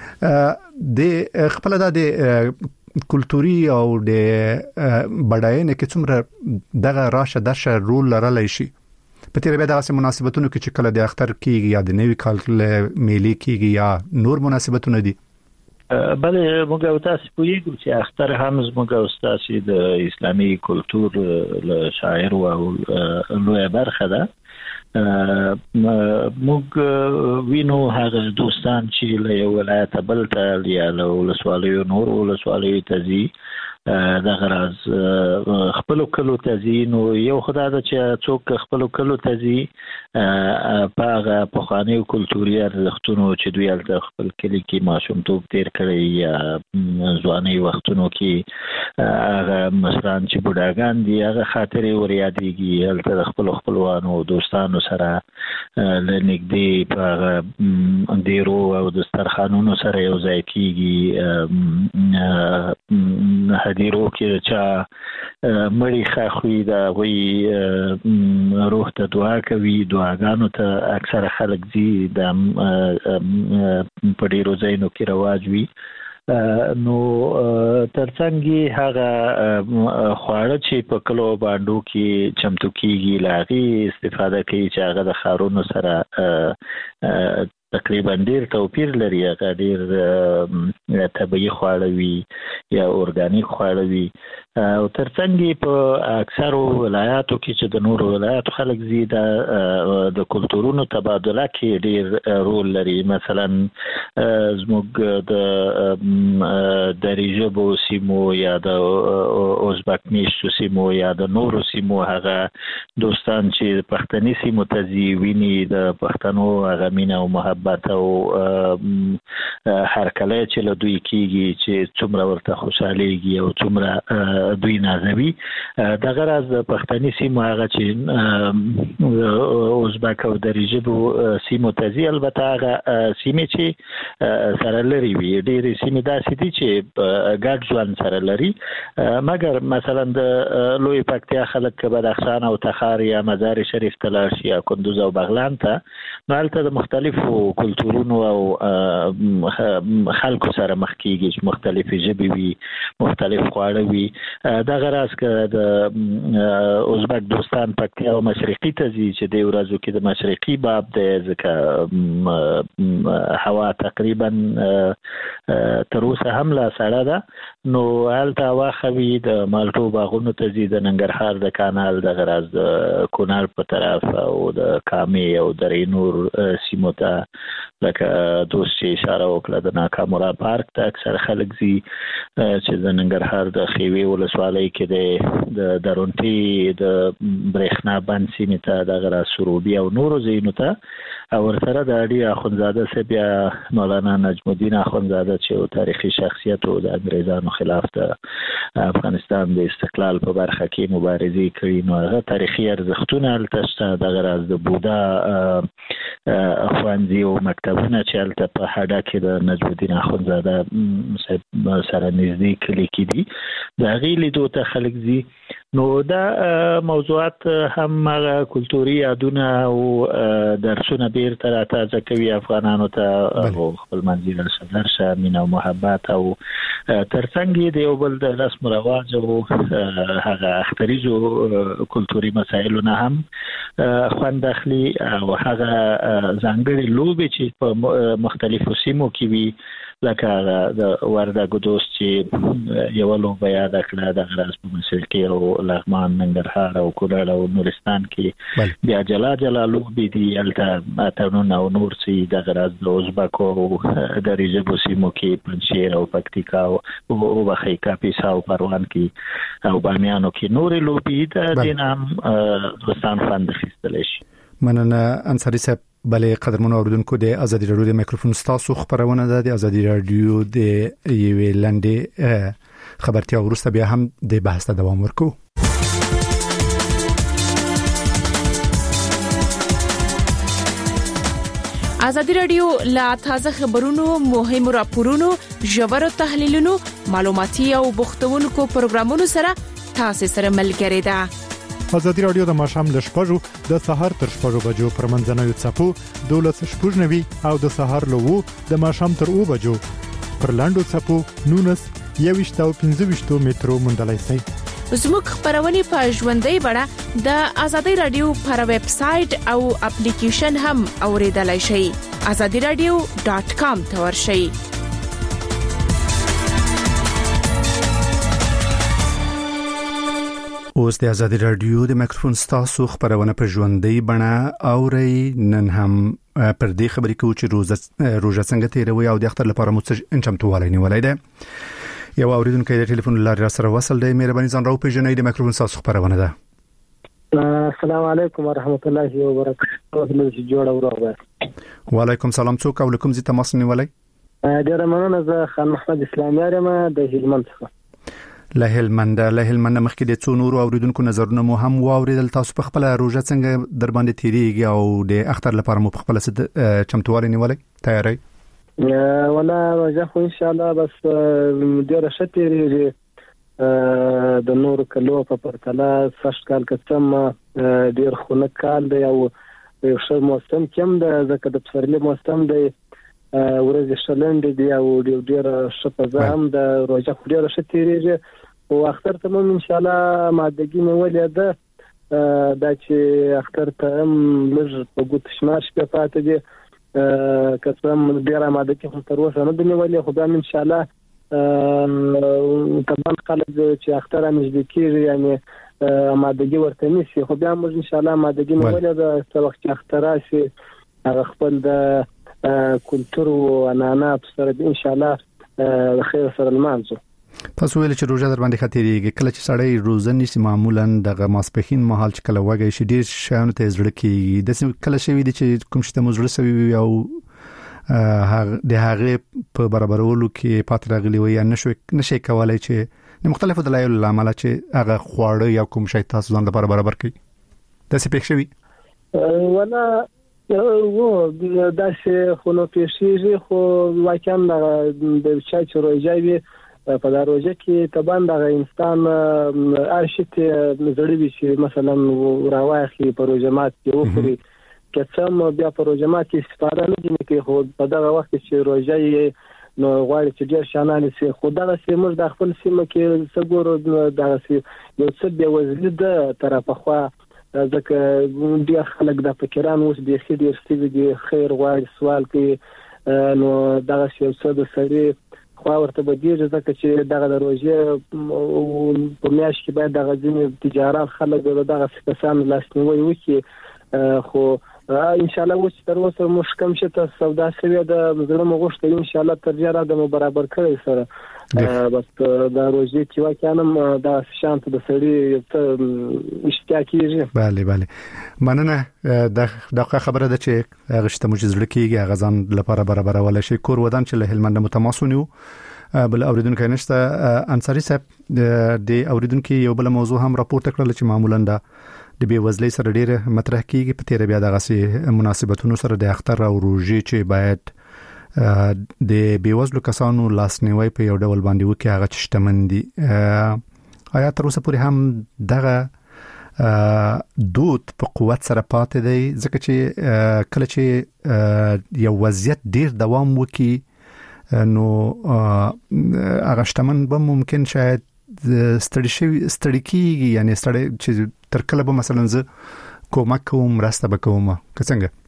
د خپل د کلتوري او د بډاینه کې څومره دغه راشه درشه رول لرلی شي په تیر بیا دغه مناسبتونو کې چې کله د اختر کېږي یا د نوي کال میلي کېږي یا نور مناسبتونه دي. بله موږ او تاسو پوهیږو چې اختر هم زموږ او تاسو د اسلامي کلتور له شاعر او لوی برخه ده. موږ وینو هغه دوستان چې له یو ولایت بل ته یا له ولسوالیو نور ولسوالیو ته ځي دا غراز خپل کلو تزین او یو خدای د چې څوک خپل کلو تزي په هغه په خاني او کلتوري ارزښتونو چې دوی ال خپل کلی کې ماشومتوب تیر کړی یا ځواني وختونو کې هغه مشران چې بډاګان دي هغه خاطرې وریادېږي ال خپل خپلوانو او دوستانو سره لنګدي په هغه دیرو او دسترخوانونو سره یو ځای کېږي دیرو کې چې مړی خاخوي دا وی روح ته دعا کوي دعاګانو ته اکثر خلک دي د په ډیرو ځایونو کې رواج وي نو ترڅنګ هغه خواړه چې په کلو باندې کې چمتو کیږي لاغي استفاده کوي چې هغه د خارونو سره تقریبا ډیر توپیر لري هغه ډیر طبيعي خواړه وي یا اورګانیک خواړه وي او ترڅنګ په اکثر ولایاتو کې چې د نور ولایاتو خلک زیاده د کلتورونو تبادله کې ډیر رول لري مثلا زموږ د دریجبو سیمو یا د ازبک میشتو سیمو یا د نورو سیمو هغه دوستان چې پښتني سیمو ته ځي ویني د پښتنو هغه مینه او محبت او هر کله چې له دوی کېږي چې څومره ورته خوشاليږي او څومره دوی نازوي د غرض پښتني سیمو هغه چې ازبک او دریجبو سیمو ته ځي البته هغه سیمې چې سره لري وي ډېرې سیمې داسې دي چې ګډ ژوند سره لري مګر مثلا د لوی پکتیا خلک بدخشان او تخار یا مزار شریف ته لاړ شي یا کندوز او بغلان ته نو هلته د مختلفو کلتورونو او خلکو سره مخ کېږي چې مختلفې ژبې وي مختلف خواړه وي دا غراز که د ازبک دوستان پکتیا او مشرقي ته ځي چې د ورځو کې د مشرقي باب دی ځکه هوا تقریبا تر اوسه هم لا سړه ده نو هلته هوا ښه وي د مالټو باغونو ته ځي د ننګرهار د کانال د غراز د کونړ په طرف او د کامې او درې نور سیمو ته لکه دوست اشاره وکړه د ناکامورا پارک ته اکثر خلک زی چې د ننګرهار د خیوي ولسوالۍ کې د درونټي د برېښنا بند سیمې ته د غرا سروبي او نورو ځایونو ته او ورسره د اړي اخونزاده سبیا مولانا نجم الدین اخونزاده چې تاریخي شخصیت او د انګريزانو خلاف د افغانستان د استقلال په برخه کې مبارزه کړې نو هغه تاریخي ارزښتونه التشته د غراز د بودا افغاني او مکتبونه چې الته په هډه کې د نجم الدین اخونزاده سره نږدې کلی کې دي د غیلې دوه ته خلک زی نو دا موضوعات هم کلتوري یادونه او درسونه ډیر تر تازه کوي افغانانو ته او خپل منځي سره سره مینا او محبت او ترڅنګ دی یو بل د رسم او رواج او هغه اختریزو کلتوري مسایلونه هم خوند اخلي او هغه ځانګړي لوبې چې په مختلفو سیمو کې وي لکه د وردګو دوست چې یو لوبه یاد کړه د غراس په مسلکی او لغمان ننګرهار او کونړ او نورستان کې بیا جلا جلا لوبې دي الته اتنون او نور چې د غراس د ازبکو د ریجبو سیمو کې پنځیر او پکتیکا او بخی کاپیسا او پروان کې او بامیانو کې نور لوبې د دینام دوستان فند خستل شي مننه انصاری صاحب بلې قدرمنو اوریدونکو د ازادي رادیو د میکروفون ستاسو خبرونه ده د ازادي رادیو د یوې لنډې خبرتیا ورسته بیا هم د بحث ته دوام ورکو ازادي رادیو لا تازه خبرونو مهمو راپورونو ژورو تحلیلونو معلوماتي او بوختونکو پروګرامونو سره تاسو سره ملګری ده ازادي رادیو د ماشام ل شپږو د سحر تر شپږو بجو پر منځنوي چپو دولس شپږنوي او د سحر له وو د ماشام تر او بجو پر لاندو چپو نونس یويشت او پنځه مترو مندلای سي زموږ خبرونه په ژوندۍ بڼه د ازادي رادیو پر ویب سټ او اپلیکیشن هم اوریدلای شئ azadi radio dot com ته ورشئ اوس د ازادي رادیو د میکروفون ستاسو خبرونه په ژوندۍ بڼه اوري نن هم پر دې خبرې کوو چې روزه روزه څنګه تیروي او د اختر لپاره مو څه چمتووالی نیولای دی یو اوریدونکو د ټلیفون لارې سره وصل دی مهرباني ځان راو پیژنې د میکروفون ستاسو خبرونه ده السلام علیکم ورحمت الله وبرکاته نو جوړ اوره وعلیکم السلام څوک او کوم زی تماس نیولای ډیر مننه زه خان محمد اسلامي یم د هلمند څخه له هلمند له هلمند مخکې د څو نورو اوریدونکو نظرونه مو هم واوریدل تاسو په خپل روزه څنګه در باندې تیریږي او د اختر لپاره مو په خپل چمتووالی نیولای تیاری ولا روزه خو ان شاء الله بس ډیره شتیږي د نور کلو په پرتله فرش کال کتم ډیر خونه کال دی او یو څه موسم کم د زکه د پسرلي موسم دی ورځ شلند دی او ډیر شپه هم د روزه خو ډیر شتیږي او اختر ته ان شاء الله مادګی نیولې ده دا چې اختر ته هم لږ په ګوت شمار شپه پاتې دي کڅم ډیر مادګی خو تر اوسه نه دی نیولې خو بیا ان شاء الله طبعا خلک چې اختر نږدې کیږي یعنی مادګی ورته نشي خو بیا موږ ان شاء الله مادګی نیولې ده چې وخت اختر راشي هغه خپل د کلتور او عنعنات سره ان شاء الله خیر سره المانځو تاسو ویل چې روزه در باندې خاطرېږي کله چې سړی روزه نشي معمولا د ماسپخین مهال چې کله وګي شي ډیر شانو ته زړه کیږي د کله شوی دي چې کوم شته مزړه سوي او د هغه په برابرولو کې پاتره غلي وي نشو نشي کولای چې د مختلفو دلایلو لامل چې هغه خواړه یا کوم شي تاسو ځان لپاره برابر کړئ د څه پېښ شوی ولا وو دا چې خو نو پیښیږي خو واقعا د چا چې روزه په دا روزه کې تبان د انسان ارشت زړوي چې مثلا راوایخي په روزه مات کې وخوري کڅم بیا په روزه مات کې استفاده نه دي کې خو په دا وخت چې روزه نو غواړي چې ډیر شانانه سي خو دا چې موږ د خپل سیمه کې څګور دا چې یو څه به وزن د طرفه خو ځکه ډیر خلک د فکران اوس د خیر ستوي خیر غواړي سوال کوي نو دا چې څه د سړي خو ورته به ډیر ځکه چې دغه د روزه په میاش کې باید دغه ځینې تجارت خلک دغه کسان لاسنیوي وکړي خو ان شاء الله اوس تر اوسه مشکم شته سودا سوي د زړه مغوښته ان شاء الله ترجیح د برابر کړی سره بس دا روزي چې واکانم دا شانت د سړي ته اشتیا کیږي. bale bale مننه دا خبره ده چې هغه شته مو زړه کیږي هغه ځان لپاره برابر ولا شي کور ودان چې له هلمند متماسونیو بل اوریدونکو نشته انصاری صاحب د اوریدونکو یو بل موضوع هم راپورته کړل چې معمولا دا د بیوزلۍ سره ډېر مطرح کیږي په تیر بیا دغه سي مناسبتونو سره د اختر او روزي چې باید د بیوزلو کسانو لاسنیوي په یو ډول باندې وکړي هغه شتمن دي آیا تر اوسه پورې هم دغه دود په قوت سره پاتې دی ځکه چې کله چې یو وضعیت ډېر دوام وکړي نو هغه شتمن به ممکن شاید ستړي شي ستړي کیږي یعنی ستړي چې تر کله به مثلا زه کومک کوم راسته بکوم که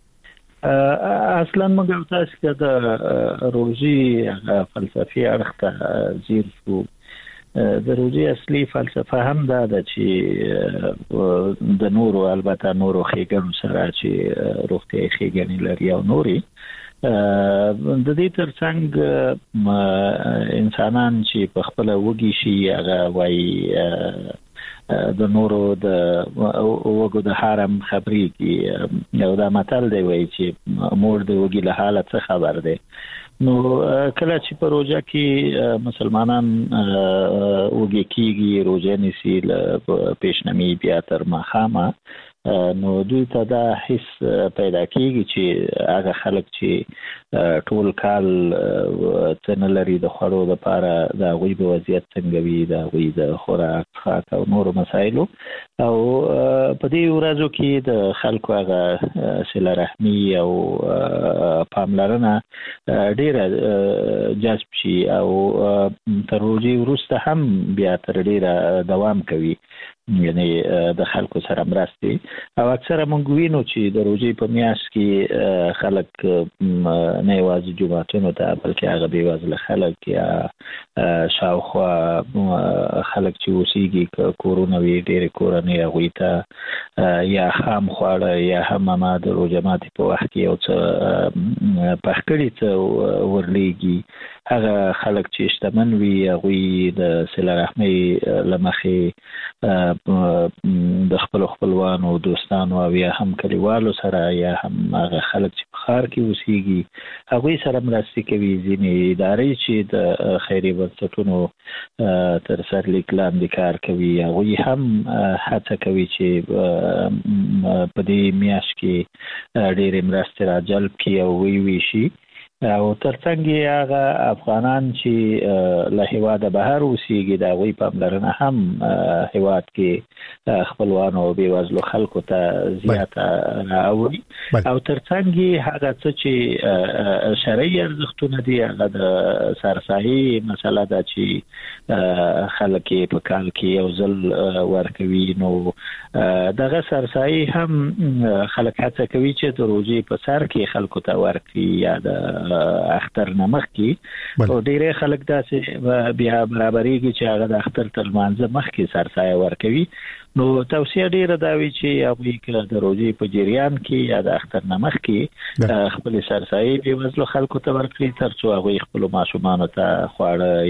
څنګه اصلا موږ تاسو کې د روزي فلسفي اړخ ته زیر شو. د روزي اصلي فلسفه هم دا ده چې د نورو البته نورو خېګنو سره چې روغتي خېګنې لري او نوري د دې ترڅنګ انسانان چې په خپل وږي شي هغه وایي د نورو د وګو د حرم خبري کې یو دا متل دی وایي چې مور د وږي له حالت څخه خبر دی. نو کله چې په روزه کې مسلمانان وږي کیږي روزه نسی له پیشنمی بیا تر ماخامه نو دوی ته دا حس پیدا کیږي چې هغه خلک چې ټول کال څنګه لري د خورو د لپاره د غوي په وضعیت څنګه وي د غوي د خوراک خاص او نور مسایلو او په دې ورځو کې د خلکو هغه صله رحمی او پاملرنه ډیره جذب شي او تر روزي وروسته هم بیا تر ډیره دوام کوي یعنی د خلکو سره مرستي او اکثره مونږ وینو چې د روزي په میاشت کې خلک نه یوازې جمعتونو ته بلکې هغه بیوزله خلک یا شاوخوا خلک چې اوسېږي کورونه وي ډېر کورونه هغوی ته یا خام خواړه یا هم ما د روزه ماتي په وخت کې یو څه پخکړی څه ورلېږي هغه خلک چې شتمن وي هغوی د صله رحمۍ له مخې د خپل خپلوانو دوستانو او یا هم کلیوالو سره یا هم هغه خلک چې په ښار کې اوسېږي هغوی سره مرستې کوي. ځینې ادارې چې د خیري بنسټونو تر سرلیک لاندې کار کوي هغوی هم هڅه کوي چې په دې میاشت کې ډېرې مرستې راجلب کړي او ویشي او ترڅنګ هغه افغانان چې له هیواده بهر اوسېږي د هغوی پاملرنه هم هیواد کې خپلوانو او بېوزلو خلکو ته زیاته راوړي او ترڅنګ هغه څه چې شرعي ارزښتونه دي هغه د سرسایي مسله ده چې خلک یې په کال کې یو ځل ورکوي نو دغه سرسایي هم خلک هڅه کوي چې د روزي په سر کې خلکو ته ورکړي یا د اختر نمخ کې او ډېر خلک داسې بیا برابرېږي چې هغه د اختر تر لمانځه مخکې سرسایه ورکوي. نو توصیه ډیره دا وی چې هغوی کله د روزي په جریان کې یا د اختر نمخ کې خپل سرسایي بېوزلو خلکو ته ورکړي تر څو هغوی خپلو ماشومانو ته خواړه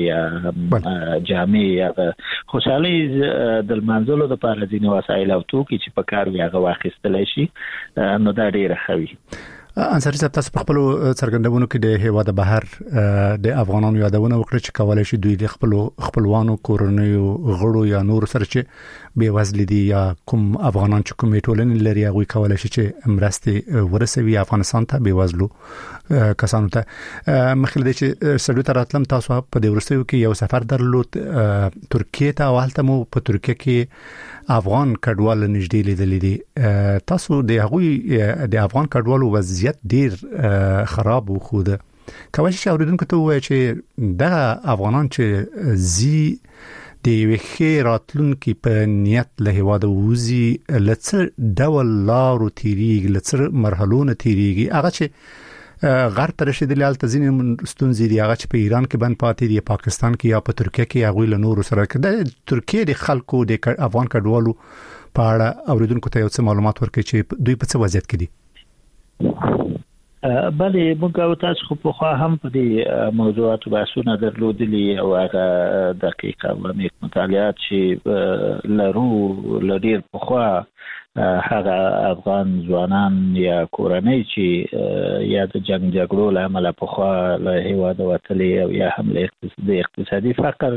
یا جامې یا خوشحالۍ د لمانځلو دپاره ځینې وسایل او توکي چې په کار وي هغه واخیستلی شي نو دا ډیره ښه وي. انصاری صاحب تاسو په خپل څرګندونو کې د هیواد بهر د افغانانو یادونه وکړه چې کولای شي دوی د خپل خپلوانو کورنیو غړو یا نور سره چې بیوزل دي یا کوم افغانان چې کومې ټولنې لري هغه کولای شي چې مرستې ورسوي افغانستان ته بیوزلو کسانو ته. مخکې د چې سړی تر اتلم تاسو په د ورستیو کې یو سفر درلود ترکیه ته او هلته مو په ترکیه کې افغان کډوال نږدې لیدلې دي. تاسو د هغه د افغان کډوالو وضعیت ډیر خراب و خو ده کوي چې اوریدونکو ته وایي چې د افغانان چې زی د وخې راتلونکي په نیت له هواده وزي لڅ ډول لارو تیریږي لڅ مرحلونه تیریږي هغه چې غر تر رسیدلی الته ځینې ستونزې دي هغه چې په ایران کې بند پاتې دي پاکستان کې یا په ترکیه کې هغوی له نورو سره د ترکیه د خلکو د افغان کډوالو په اړه اوریدونکو ته یو څه معلومات ورکړي چې دوی په څه وضعیت کې دي. بلې موږ او تاسو خو په خوا هم په دې موضوعاتو بحثونه درلودلي او هغه دقیق او عمیق مطالعات چې لرو لري په خوا هغه افغان ځوانان یا کورنۍ چې یا د جنگ جګړو له امله په خوا له هیواد وتلي او یا هم له اقتصادي فقر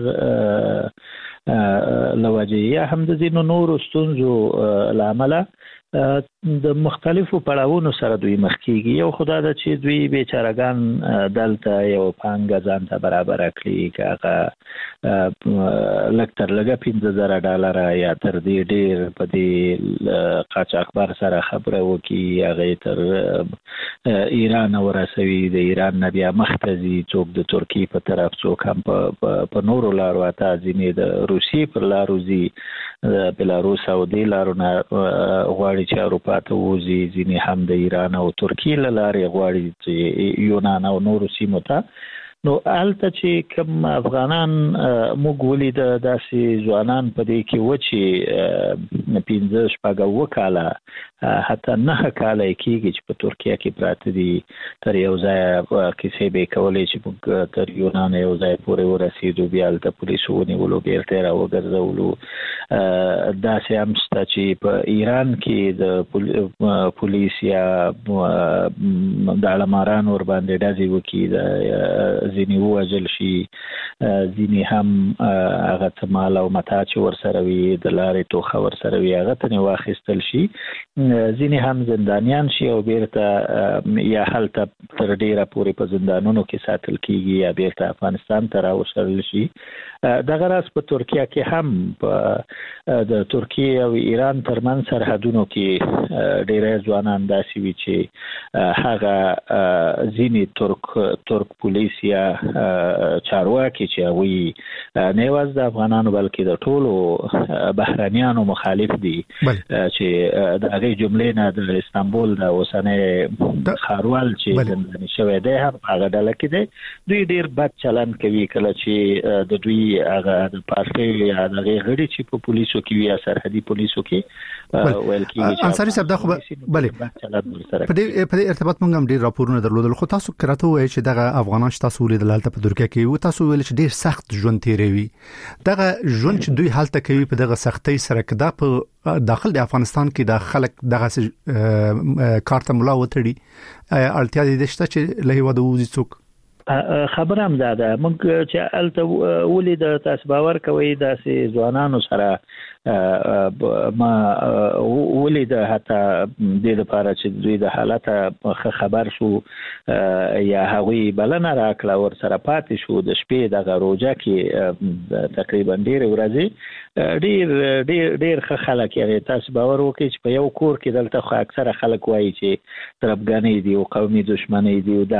لوجه یا هم د ځینو نورو ستونزو له امله د مختلفو پړاوونو سره دوی مخ کیږي. یو خدای د چې دوی بیچارهګان دلته یو پانګه ځان ته برابر کړي کاغه لکتر لګه پنځه زره ډالر یا تر دې ډیر په دې قاچاقبر سره خبره وکي هغه تر ایران ورسوي د ایران نه بیا مختزي څوک د ترکی په طرف څوک هم په نورو لارو اته ځینې د روسي پر لارو زی بلاروس او د لارو نه غواړي چې اروپا ته وځي ځینې هم د ایران او ترکی له لارې غواړي چې یونان او نورو سیمو ته. نو الته چې کوم افغانان موږ ولید داسې ځوانان په دې کې و چې پنځه شپږ وکاله حتی نه کاله کېږي چې په ترکیه کې پراته دي تر یو ځای کیسې به کولې چې موږ تر یونان یو ځای پورې ورسېدو بیا الته پولیسو ونیولو بیرته راوګرځولو. داسې هم شته چې په ایران کې د پولیس یا د علماران ور باندې ډزې وکړي د ځینې ووژل شي ځینې هم هغه څه مال او متاع چې ورسره وي د لارې توخه ورسره وي هغه ترې واخیستل شي ځینې هم زندانیان شي او بیرته یا هلته تر ډیره پورې په زندانونو کې ساتل کیږي یا بیرته افغانستان ته راوشرل شي. دغه راز په ترکیه کې هم په د ترکیه او ایران ترمنځ سرحدونو کې ډیره ځوانان داسې وي چې هغه ځینې ترک ترک پولیس یا چارواکي چې هغوی نه یوازې د افغانانو بلکې د ټولو بهرنیانو مخالف دي چې د هغې جملې نه د استانبول د اوسنی ښاروال چې زنداني شوی دی هم هغه ډله کې دی. دوی ډیر بد چلند کوي کله چې د دوی هغه د پارټي یا د غړي چې په پولیسو کې یا سرحدي پولیسو کې ویل کېږي. انصاري صاحب دا خو بلې په دې په دې ارتباط موږ هم ډیر راپورونه درلودل خو تاسو کراته وایي چې دغه افغانان چې تاسو ولیدل هلته په ترکیه کې او تاسو ویل چې ډیر سخت ژوند تیروي. دغه ژوند چې دوی هلته کوي په دغه سختۍ سره کدا په داخل د افغانستان کې د خلک دغه کارته ملا وتړي اړتیا دې شته چې له هیواد وځي څوک خبر هم ده موږ چې الته ولید تاسو باور کوي داسې ځوانانو سره ما ولید حتی د لپاره چې دوی د حالت خبر شو یا هغوی بلنه راکړه ور سره پاتې شو د شپې د روزه کې تقریبا ډیر ورځې ډیر ډیر ډیر خلک یې تاسو باور وکړئ چې په یو کور کې دلته خو اکثره خلک وایي چې تربګانی دي او قومي دښمنۍ دي او دا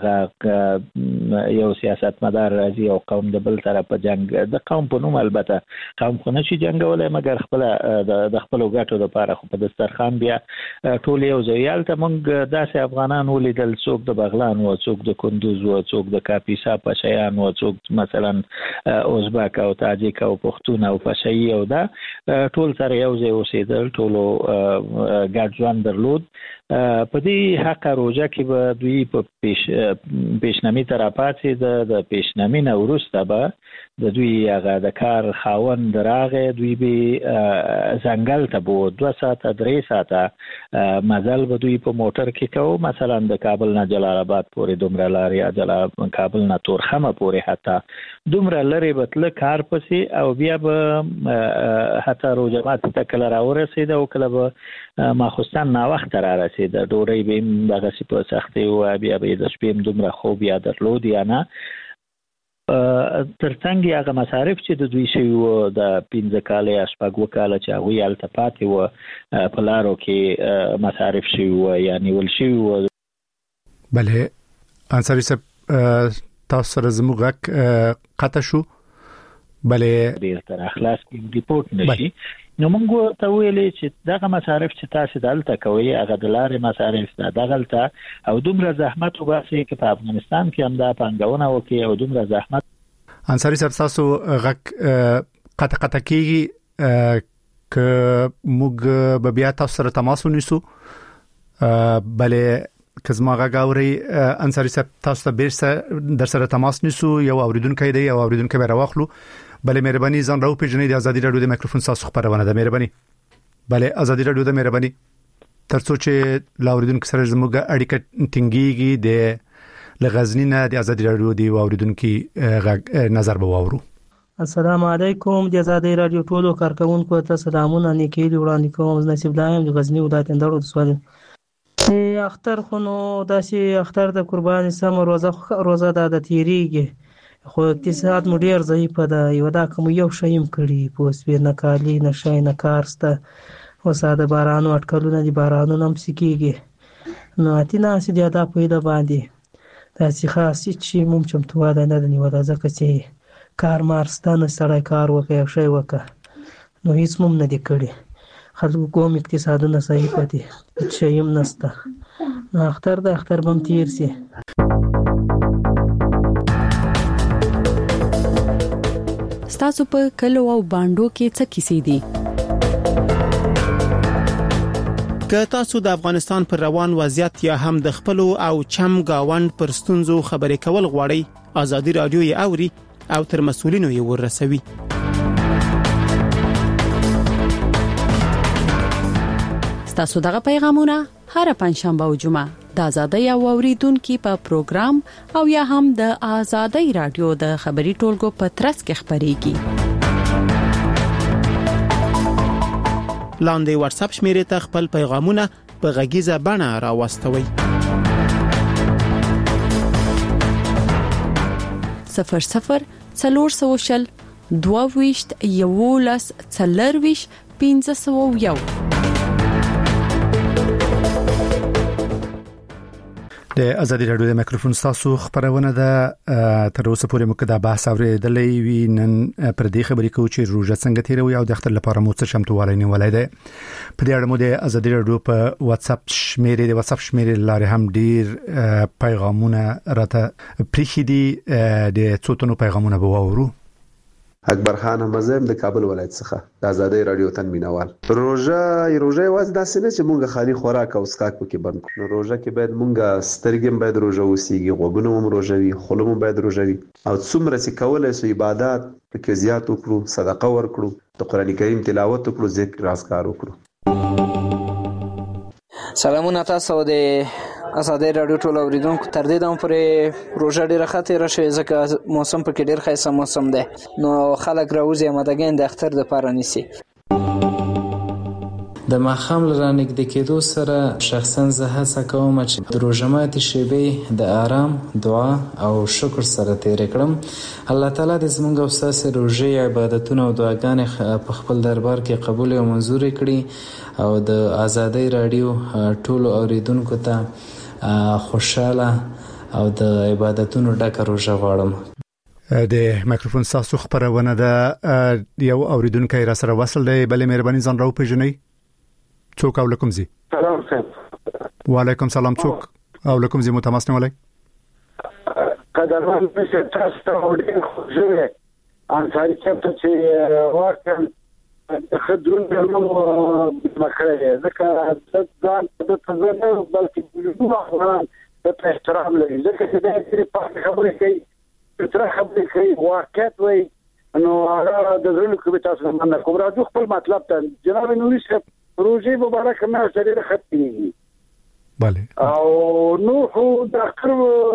واغه یو سیاست مدار راځي او قوم د بل طرف په جنگ د قوم په نوم البته قوم خو نشي جنگولای مګر خپل د خپل ګټو لپاره خو په دسترخوان بیا ټول یو ځای الته موږ داسې افغانان ولیدل څوک د بغلان او څوک د کندوز او څوک د کاپیسا پشایان او څوک مثلا ازبک او تاجک او پښتون او پشایی او دا ټول سره یو ځای اوسېدل ټول ګډ ژوند درلود. په دې حق روزه کې به دوی په پیش پیشنامي ترپاتې د پیشنامي نه وروسته به د دوی هغه د کار خاوند راغې دوی به ځنګل ته بو دوه ساعته درې ساعته مزل به دوی په موټر کې کوو مثلا د کابل نه جلال آباد پورې دومره لارې یا جلال کابل نه تورخمه پورې حتی دومره لرې به تل کار پسې او بیا به حتی روزمات ته کله راورسېد او کله به ماخوستان نا وخت را رسید ډوړی به هم دغه سی په سختي او بیا به د شپې دومره خوب یا درلود یا نه ترڅنګ هغه مصارف چې د دوی شوی وو د پنځه کال یا شپږ وکاله چې هغوی هلته پاتې وو په لارو کې مصارف شوی وو یا نیول شوی وو. بلې انصاري صاحب تاسو سره زموږ غږ قطع شو بلې ډیر تر اخلاص کې ریپورت نشي نو موږ ته ویلې چې دغه مصارف چې تاسو دلته کوي هغه د لارې مصارف ده دغلته او دومره زحمت وباسي چې په افغانستان کې هم دا پانګونه وکړي او دومره زحمت. انصاري صاحب تاسو غږ قطع قطع کیږي ک موږ به بیا تاسو سره تماس ونیسو بله کزما غاوري انصاری صاحب تاسو ته بیرته در سره تماس نیسو یو اوریدونکو دی او اوریدونکو به راوخلو بله مهرباني ځان راو پیژنې د ازادي رادیو د میکروفون تاسو خبرونه ده مهرباني بله ازادي رادیو د مهرباني ترڅو چې لاوریدونکو سره زموږ اړیکه ټینګيږي د لغزنینه د ازادي رادیو دی اوریدونکو نظر به واورو. السلام علیکم د ازادي رادیو ټولو کارکونکو ته سلامونه نیکی وړاندې کوم. زه نصیب الله یم د غزنی ولایت اندړو سوال اختر خونو داسې اختر د قرباني سم روزه روزه د تیریږي خو اقتصاد مو ډیر ضعیف ده یو دا کوم یو شیم کړي پوس نه کالی نه شای نه کارسته وساده بارانو اٹکلونه دي بارانو نم سکیږي نو اتینا سې د ادا په اله باندې داسې خاص چې مم چمتواله نه دني ولا ځکه چې کار مارستانه سړی کار وکي او شی وکړه نو هیڅ مم نه دی کړی خلکو کوم اقتصادونه صحیح پاتې شیم نسته نو اختر د اختر بم تیر سي. ستاسو په کلو او باندو کې څه کیسې دي؟ که تاسو د افغانستان پر روان وضعیت یا هم د خپل او چم گاوند پر ستونزو خبرې کول غواړئ ازادي رادیو یې اوري او تر مسؤلینو یې ورسوي. تاسو دغه پیغامونه هر پنځشنبه او جمعه د آزادۍ او اوریدونکو په پروګرام او یا هم د آزادۍ رادیو د خبري ټولګو په ترڅ کې خبريږي. لاندې واتس اپ شمیرې ته خپل پیغامونه په غږیزه بڼه راوستوي. صفر صفر څلور سوشل دوه ویشت یولس څلور ویشت پنځه سوه یو. د ازادي رادیو د میکروفون تاسو خبرونه ده تر اوسه پورې موږ د بحث اوریدلې وی نن پر دې خبرې کوو چې روزه څنګه تیروي او د اختر لپاره مو څه شمتووالی نیولای دی. په دې اړه مو د ازادي رادیو په واتس اپ شمیرې د واتس اپ شمیرې لارې هم ډیر پیغامونه راته پریخي دي د څوتونو پیغامونه به واورو. اکبر خان مزم د کابل ولایت څخه د ازادۍ رادیو تن مینوال. روزه روزه واز داسې نه چې مونږه خالي خوراک او اسکاک پکې بند کړو. روزه کې باید مونږه سترګې باید روزه وسیږي غوګونو هم روزه وي خلوم باید روزه وي او څومره چې کولای سو عبادت پکې زیات وکړو صدقه ورکړو د قران کریم تلاوت وکړو ذکر رازکار وکړو. سلامونه تاسو د ازادۍ رادیو ټول اوریدونکو تر دې دم پرې روزه ډیره خاطر راشه ځکه موسم پکې ډیر خاصه موسم ده نو خلک راوځي مدګین د اختر د پاره نيسي. د ماخام لرانګ د کېدو سره شخصا زه هڅه کوم چې د روزه ماتي شیبې د آرام دعا او شکر سره تیر کړم. الله تعالی دې زموږ او تاسو روزه عبادتونه او دعاګانې په خپل دربار کې قبول او منزور کړي او د ازادۍ رادیو ټول اوریدونکو ته خوشاله او د عبادتونو ډکه روزه غواړم. د میکروفون تاسو خبرونه ده یو اوریدونکو را سره وصل دی بلې مهرباني ځان راو پیژنئ. څوک او لکم زی؟ سلام صاحب. وعلیکم سلام. څوک او لکم زی متماس نه ولای؟ قدرمن مشه تاسو ته وړي خوشوي انصاری چې چې واکن خدرون نو مخره ځکه ځان د تزنه بلکې د افغان د احترام لري ځکه چې د دې په خبره کې تر خبرې کوي واقعیت وي نو هغه د زړه کې تاسو نه کوم راځو خپل مطلب ته جناب نوري صاحب روزي مبارک نه سره ختمي. bale او نو خو د اخر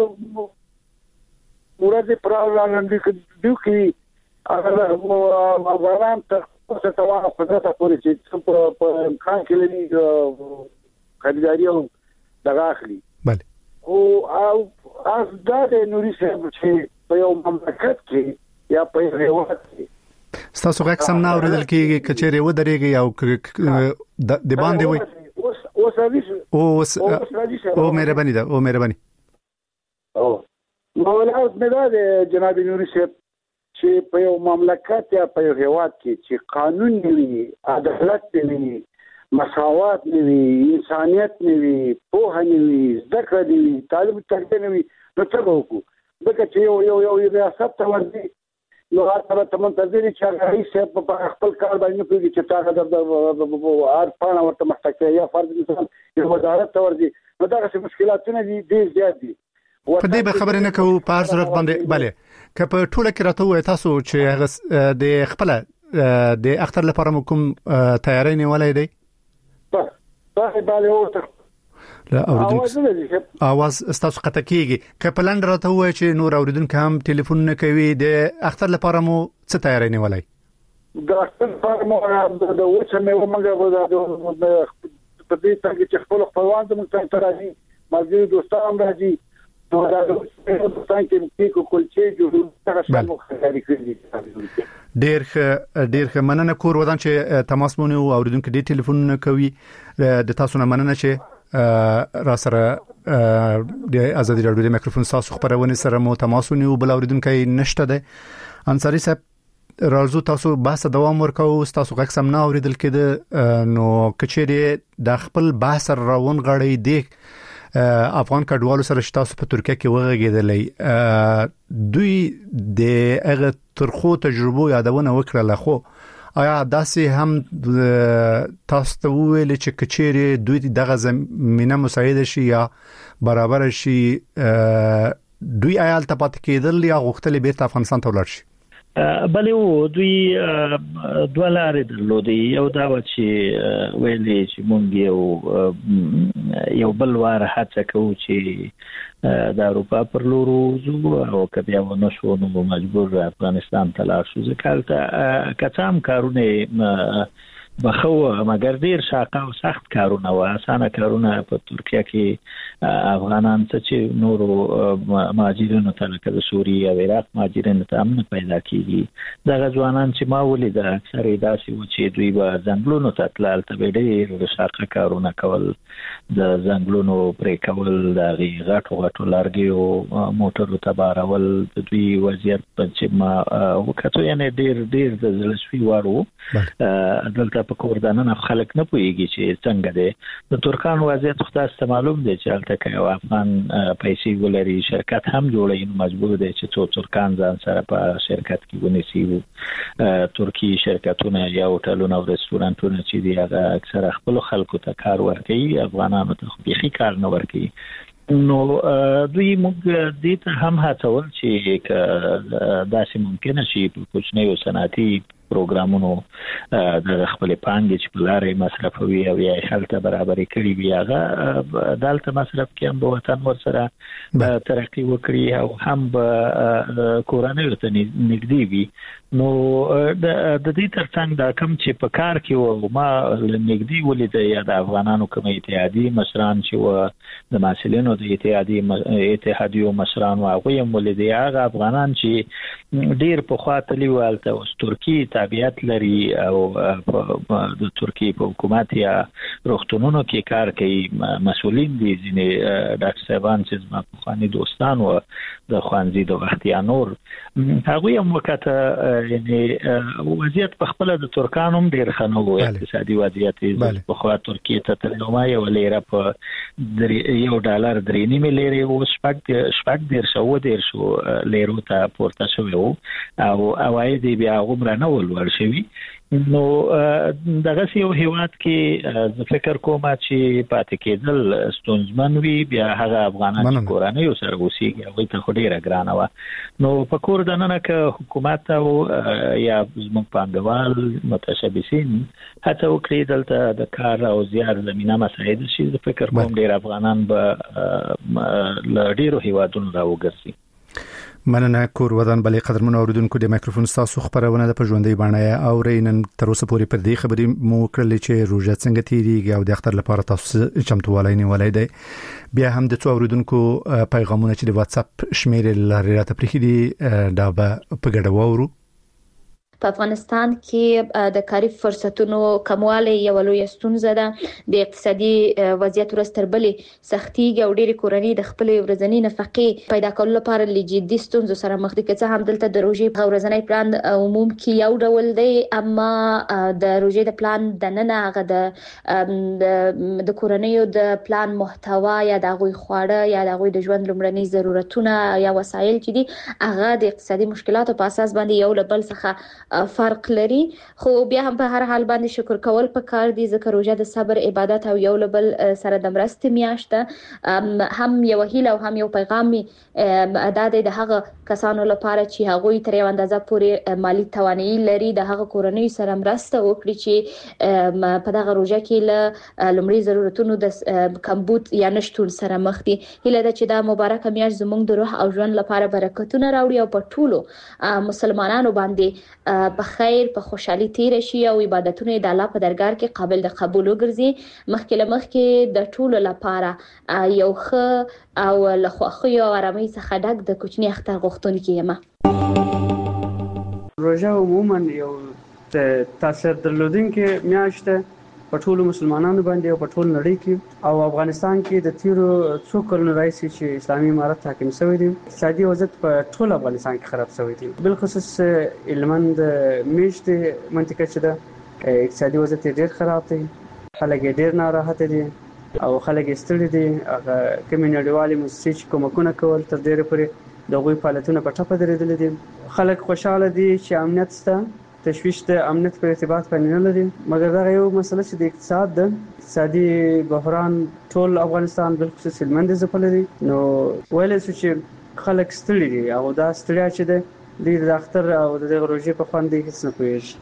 ورته پرالان د دوی هغه افغان ته څه توانه قدرت پورې چې په امکان کې لري خریداري او دغه اخلي. bale او او از د نوري صاحب چې په یو مملکت کې یا په هیواد کې تاسو غږ سم نه اوریدل کېږي کچېره و درېږي او د باندې وي اوس اوس اوس او مهرباني ده او مهرباني او مولانا مداد جناب نوري صاحب چې په یو مملکت یا په یو هیواد کې چې قانون وي عدالت وي مساوات وي انسانيت وي پوهه وي ذکر وي تعلیم تربیه وي نو څه وکړو دغه چې یو یو یو ریاست ته ورځي نو هغه ته منتظر چې رئیس په خپل کار باندې کوي چې تاسو د ار پانا ورته مخکې یا فرض مثال یو وزارت تورځي نو دا څه مشکلاتونه دي ډېر زیات دي په دې به خبرې نه کوو په هر صورت باندې بله که په ټوله کې راته وای تاسو چې هغه د خپل د اختر لپاره کوم تیاری نیولای دی په باندې اوسه لا اوریدونکو اواز تاسو قطع کیږي که په لند راته وای چې نور اوریدونکو هم ټلیفون نه کوي د اختر لپاره مو څه تیاری نیولای د اختر لپاره مو د وڅ مې ومنګه د په دې څنګه چې خپل خپلوان د مونږ ته راځي ملګری دوستان راځي نو دا د دوستان کې کو کلچې جوړ تر شامو خبرې کړې ډیر ډیر مننه کور ودان چې تماس مونږ او اوریدونکو دې ټلیفون کوي د تاسو نه مننه چې را سره د ازادي راډیو د میکروفون تاسو خبرونه سره مو تماس ونیو بل اوریدونکو نشته ده انصاری صاحب راځو تاسو بحث دوام ورکاو تاسو غږ سم نه اوریدل کېده نو کچېری د خپل بحث روان غړی دی افغان کډوالو سره تاسو په ترکیه کې وغږیدلې دوی د هغه ترخو تجربو یادونه وکړه خو آیا داسې هم تاسو ته ویل چې کچېری دوی دغه زمينه مساعده شي یا برابر شي دوی آیال ته پات کېدل یا غوښتل به افغانستان ته ولاړ شي بلې و دوی دوه لارې درلودې یو دا و چې ویلې چې مونږ یو یو بل وار هڅه کوو چې د اروپا پر لور وځو او که بیا ونه شو نو مجبور افغانستان ته لاړ شو ځکه هلته که څه هم کارونه بخو مګر ډیر شاقه او سخت کارونه او اسانه کارونه په ترکیه کې افغانان چې نورو مهاجرینو ته لکه د سوریه او عراق مهاجرینو ته امن پیدا کیږي دا ځوانان چې ما ولید اکثر داسې و چې دوی به ځنګلونو ته تلل ته ډیر شاقه کارونه کول د ځنګلونو پرې کول د غټو غټو لارګیو موټرو ته بارول د دوی وضعیت چې ما وکړو یعنی ډیر ډیر د زلسوي وارو دلته په کوردانه خلک نه پويږي چې څنګه دي د ترکان وضعیت خو تاسو معلوم دي چې البته کوي افغان پیسې ولري شرکت هم جوړي نو مجبور دي چې څو ترکان ځان سره په شرکت کې ونیسي ترکی شرکتونه یا هوټلونه او رستورانټونه چې دي هغه اکثر خپل خلکو ته کار ورکوي افغانانو ته خو بيخي کار نه ورکوي نو دوی موږ دې ته هم هڅول چې داسې ممکن شي په کوچنیو صنعتي پروګرامونو د خپل پانګې چې په لارې مصرفوي او یا خلک برابرۍ کړي وي هغه دالته مصرف کې هم به وطن ورسره ترقی وکړي او هم به کورنۍ ته نږدې وي نو د دې ترڅنګ دا کم چې په کار کې و ما نږدې ولید یا د افغانانو کوم اتحادی مشران چې و د مسلمانانو د اتحادی اتحادیو مشران او هغه ولید هغه افغانان چې ډیر په خاطري والته او ترکی تابعیت لري او د ترکیه په حکومت یا روغتونونو کې کار کوي مسؤلین دي ځینې ډاکټر صاحبان چې ما په خاني دوستان او د خوانزي د وختیا نور هغه هم وکړه یعنی وضعیت په خپل د ترکانو ډیر خنو اقتصادي وضعیت په خوا ترکیه ته تلومه یو لیره په یو ډالر درې نیمه لیره او شپږ شپږ ډیر شو ډیر شو لیرو ته پورته شو او اوای دی بیا عمر نه ولور شوی نو دغه یو هیواد کې زه فکر کوم چې پاتې کېدل ستونزمن وي بیا هغه افغانان چې کورانه یو سره اوسېږي هغه ته خو ډیره ګرانه و نو په کور دننه کې حکومت او یا زموږ پانګوال متشبثین هڅه وکړي دلته د کار او زیار زمينه مساعد شي زه فکر کوم ډیر افغانان به ل ډیرو هیوادونو راوګرځي مننه کور ودان بلې قدرمن اوریدونکو د میکروفون تاسو خبرونه د پژوندۍ باندې او رینن تر اوسه پورې پر دې خبرې مو کړلې چې روزه څنګه تیریږي او د اختر لپاره تاسو چمتووالی نیولای دی بیا هم د څو اوریدونکو پیغامونه چې د واتس اپ شمیرې لري راته پرېخي دي دا به په ګډه وورو په افغانستان کې د کاري فرصتونو کموالی یو لوی ستونزه ده. د اقتصادي وضعیت ورستر بلې سختیږي او ډېری کورنۍ د خپل ورځنی نفقې پیدا کولو لپاره لجدي ستونزو سره مخ دي. که څه هم دلته د روزي ورځنی پلان عموم کې یو ډول دی، اما د روزي د پلان د نن هغه د د کورنۍ د پلان محتوا یا د غوي خواړه یا د غوي د ژوند لمړني ضرورتونه یا وسایل چې دي هغه د اقتصادي مشکلاتو په اساس باندې یو له بل څخه فرق لري. خو بیا هم په هر حال باندې شکر کول پکار دي، ځکه روزه د صبر، عبادت او یو له بل سره د مرستې میاشته. هم یو هیله او هم یو پیغام ادا دی د هغه کسانو لپاره چې هغه تر یو اندازه پورې مالی توانایي لري، د هغه کورنۍ سره مرسته وکړي چې په دغه روزه کې له لمړي ضرورتونو د کمبود یا نشټون سره مخ دي. هیله ده چې دا مبارکه میاشت زموږ د روح او ژوند لپاره برکتونه راوړي او په ټولو مسلمانانو باندې په خیر په خوشحالي تیر شي او عبادتونه د الله په درگاه کې قابل د قبول وګرځي. مخکې له مخکې د ټولو لپاره یو ښه او له خوښۍ او آرامۍ څخه ډک د کوچني اختر غوښتونکي یم. روزه عموما یو تاثیر درلودونکي میاشت په ټولو مسلمانانو باندې او په ټول نړۍ کې او افغانستان کې د تیرو څو کلونو راځي چې اسلامي امارت حاکم شوی دی. اقتصادي وضعیت په ټول افغانستان کې خراب شوی دی، بل خصوص علمند میشت منطقه چې ده اقتصادي وضعیت ډیر خراب دی، خلک ډیر ناراحت دي او خلک ستړي دي. هغه کومې نړیوالې موسسې چې کومکونه کول تر ډیره پورې د هغوی فعالیتونه په ټپه درېدلي دي. خلک خوشاله دي چې امنیت شته، تشویش د امنیت په ارتباط باندې نه لري، مګر دا یو مسله چې د اقتصاد د اقتصادي بحران ټول افغانستان بل خصوص هلمند ځپلې دي. نو ویل شو چې خلک ستړي دي او دا ستړیا چې ده د اختر او د روژې په خوند هیڅ نه پوهېږي.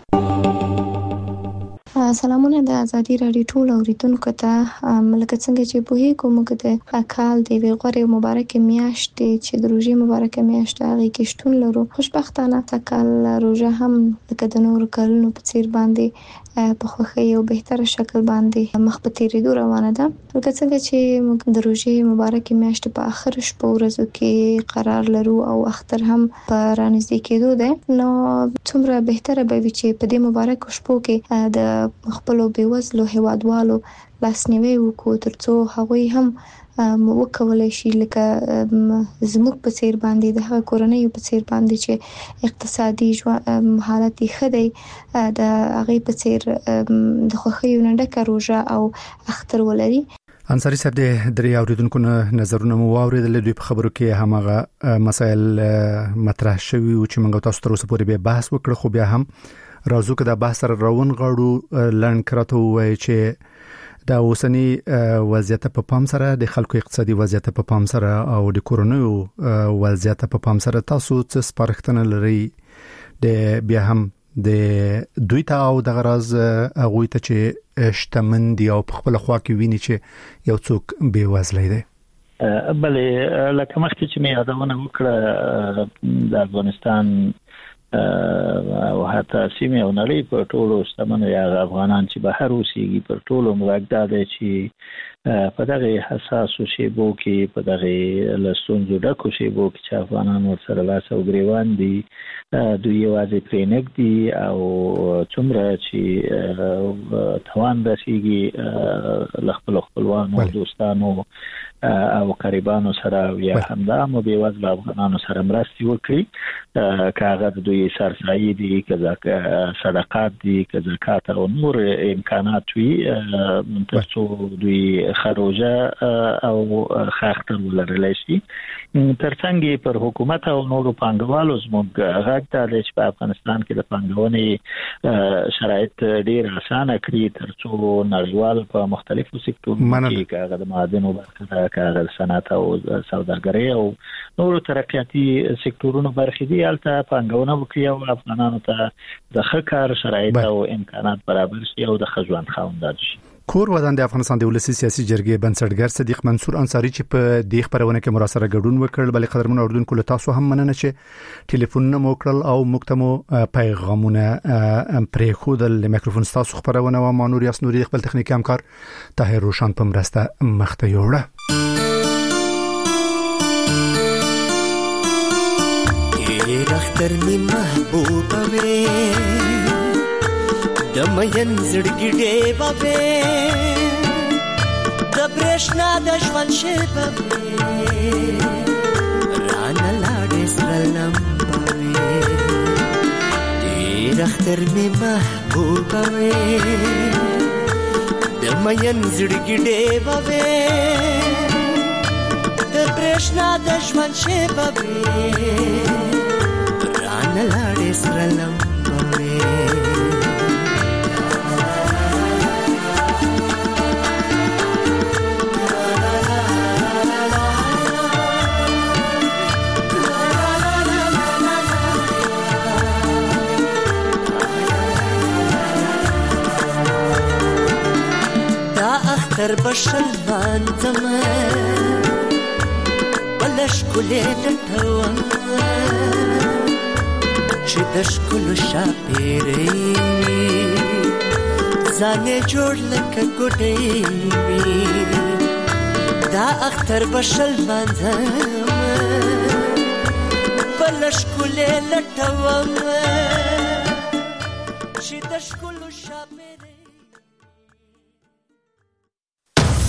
سلامونه د ازادي رادیو ټول اوریدونکو ته. ملک څنګه چې په هیڅ موږ د کال دی ویغوري مبارک میاشت چې د روزي مبارک میاشت هغه کې شتون لرو. خوشبختانه تکل روزه هم د نور کارونو په څیر باندې په خوخي او بهتر شکل باندې مخ په تیریدو روانه ده. لکه څنګه چې موږ د روزي مبارک میاشت په اخر شپه ورځو کې قرار لرو او اختر هم په رانږدې کېدو ده، نو څومره بهتره به وي چې په دې مبارک شپو کې د خپل بیوزلو هیوادوالو لاسنیوي وکړو ترڅو هغوی هم وکولای شي لکه زموږ په څیر باندې د هغه کورنۍ په څیر باندې چې اقتصادي حالت یې ښه دی د هغه په څیر د خوښیو نه ډکه روزه او اختر ولري. انصاری صاحب د درې اوریدونکو نظرونه مو واوریدل. دوی په خبرو کې همغه مسایل مطرح شوي او چې موږ تاسو تر اوسه پورې به بحث وکړو، خو بیا هم راځو که دا بحث سره روان غړو لن کراته وای چې دا اوسنی وضعیت په پام سره د خلکو اقتصادي وضعیت په پام سره او د کورونو وضعیت په پام سره تاسو څه سپارښتنه لري د بیا هم د دوی ته او د غرض هغه ته چې شتمن دی او په خپل خوا کې ویني چې یو څوک بې وزله دی؟ بلې لکه مخکې چې مې یادونه وکړه د افغانستان او حتی سیمه او نړۍ په ټولو شتمنو یا افغانان چې بهر اوسېږي پر ټولو موږ دا چې په دغه حساسو شیبو کې په دغه لستونزو ډکو شیبو کې چې افغانان ورسره لاس او ګریوان دي دوی یوازې پرې نږدي او څومره چې توان رسیږي له خپلو خپلوانو دوستانو او قریبانو سره یا همدا مو بېوزله افغانانو سره مرستې وکړي، که هغه د دوی سرسایي دي، که صدقات دي، که زکات او نور امکانات وي تر څو دوی ښه روژه او ښه اختر ولرلی شي. تر څنګ پر حکومت او نورو پانګوالو زموږ غږ دا دی چې په افغانستان کې د پانګونې شرایط ډېر اسانه کړي تر څو نړیوال په مختلفو سکتورونو کې که هغه د معادنو برخه ده، که هغه صنعت او سوداګرۍ او نورو ترقیاتي سکتورونو برخې دي، هلته پانګونه وکړي او افغانانو ته د ښه کار شرایط او امکانات برابر شي او د ښه ژوند خاوندان شي. کور ودان د افغانستان د ولسی سیاسي جرګې بنسټګر صدیق منصور انصاری چې په دې خبرونه کې مراسره ګډون وکړل، بلې قدرمن اوردونکو له تاسو هم مننه چې ټلیفونونه مو کړل او موږ ته مو پیغامونه پرې خودل. میکروفون تاسو خبرونه و مانور یاس نوري خپل تخنیکی همکار طاهر روشان په مرسته مخته یوړه. ډېر اختر می محبوبه وې د مین زړګي ډېوه وې د برېښنا د ژوند شېبه وې رانه لاړې سره لمبه وې ډېر اختر می محبوبه وې د مین زړګي ډېوه وې د برېښنا د ژوند شېبه وې رانه لاړې سره لمبه وې دا اختر بشل مانځم ښکلې لټوم چې د ښکلو شاپېرې وي ځان یې جوړ لکه ګوډۍ وي دا اختر به شل لمانځم بله ښکلې لټوم چې د ښکلو شاپېرې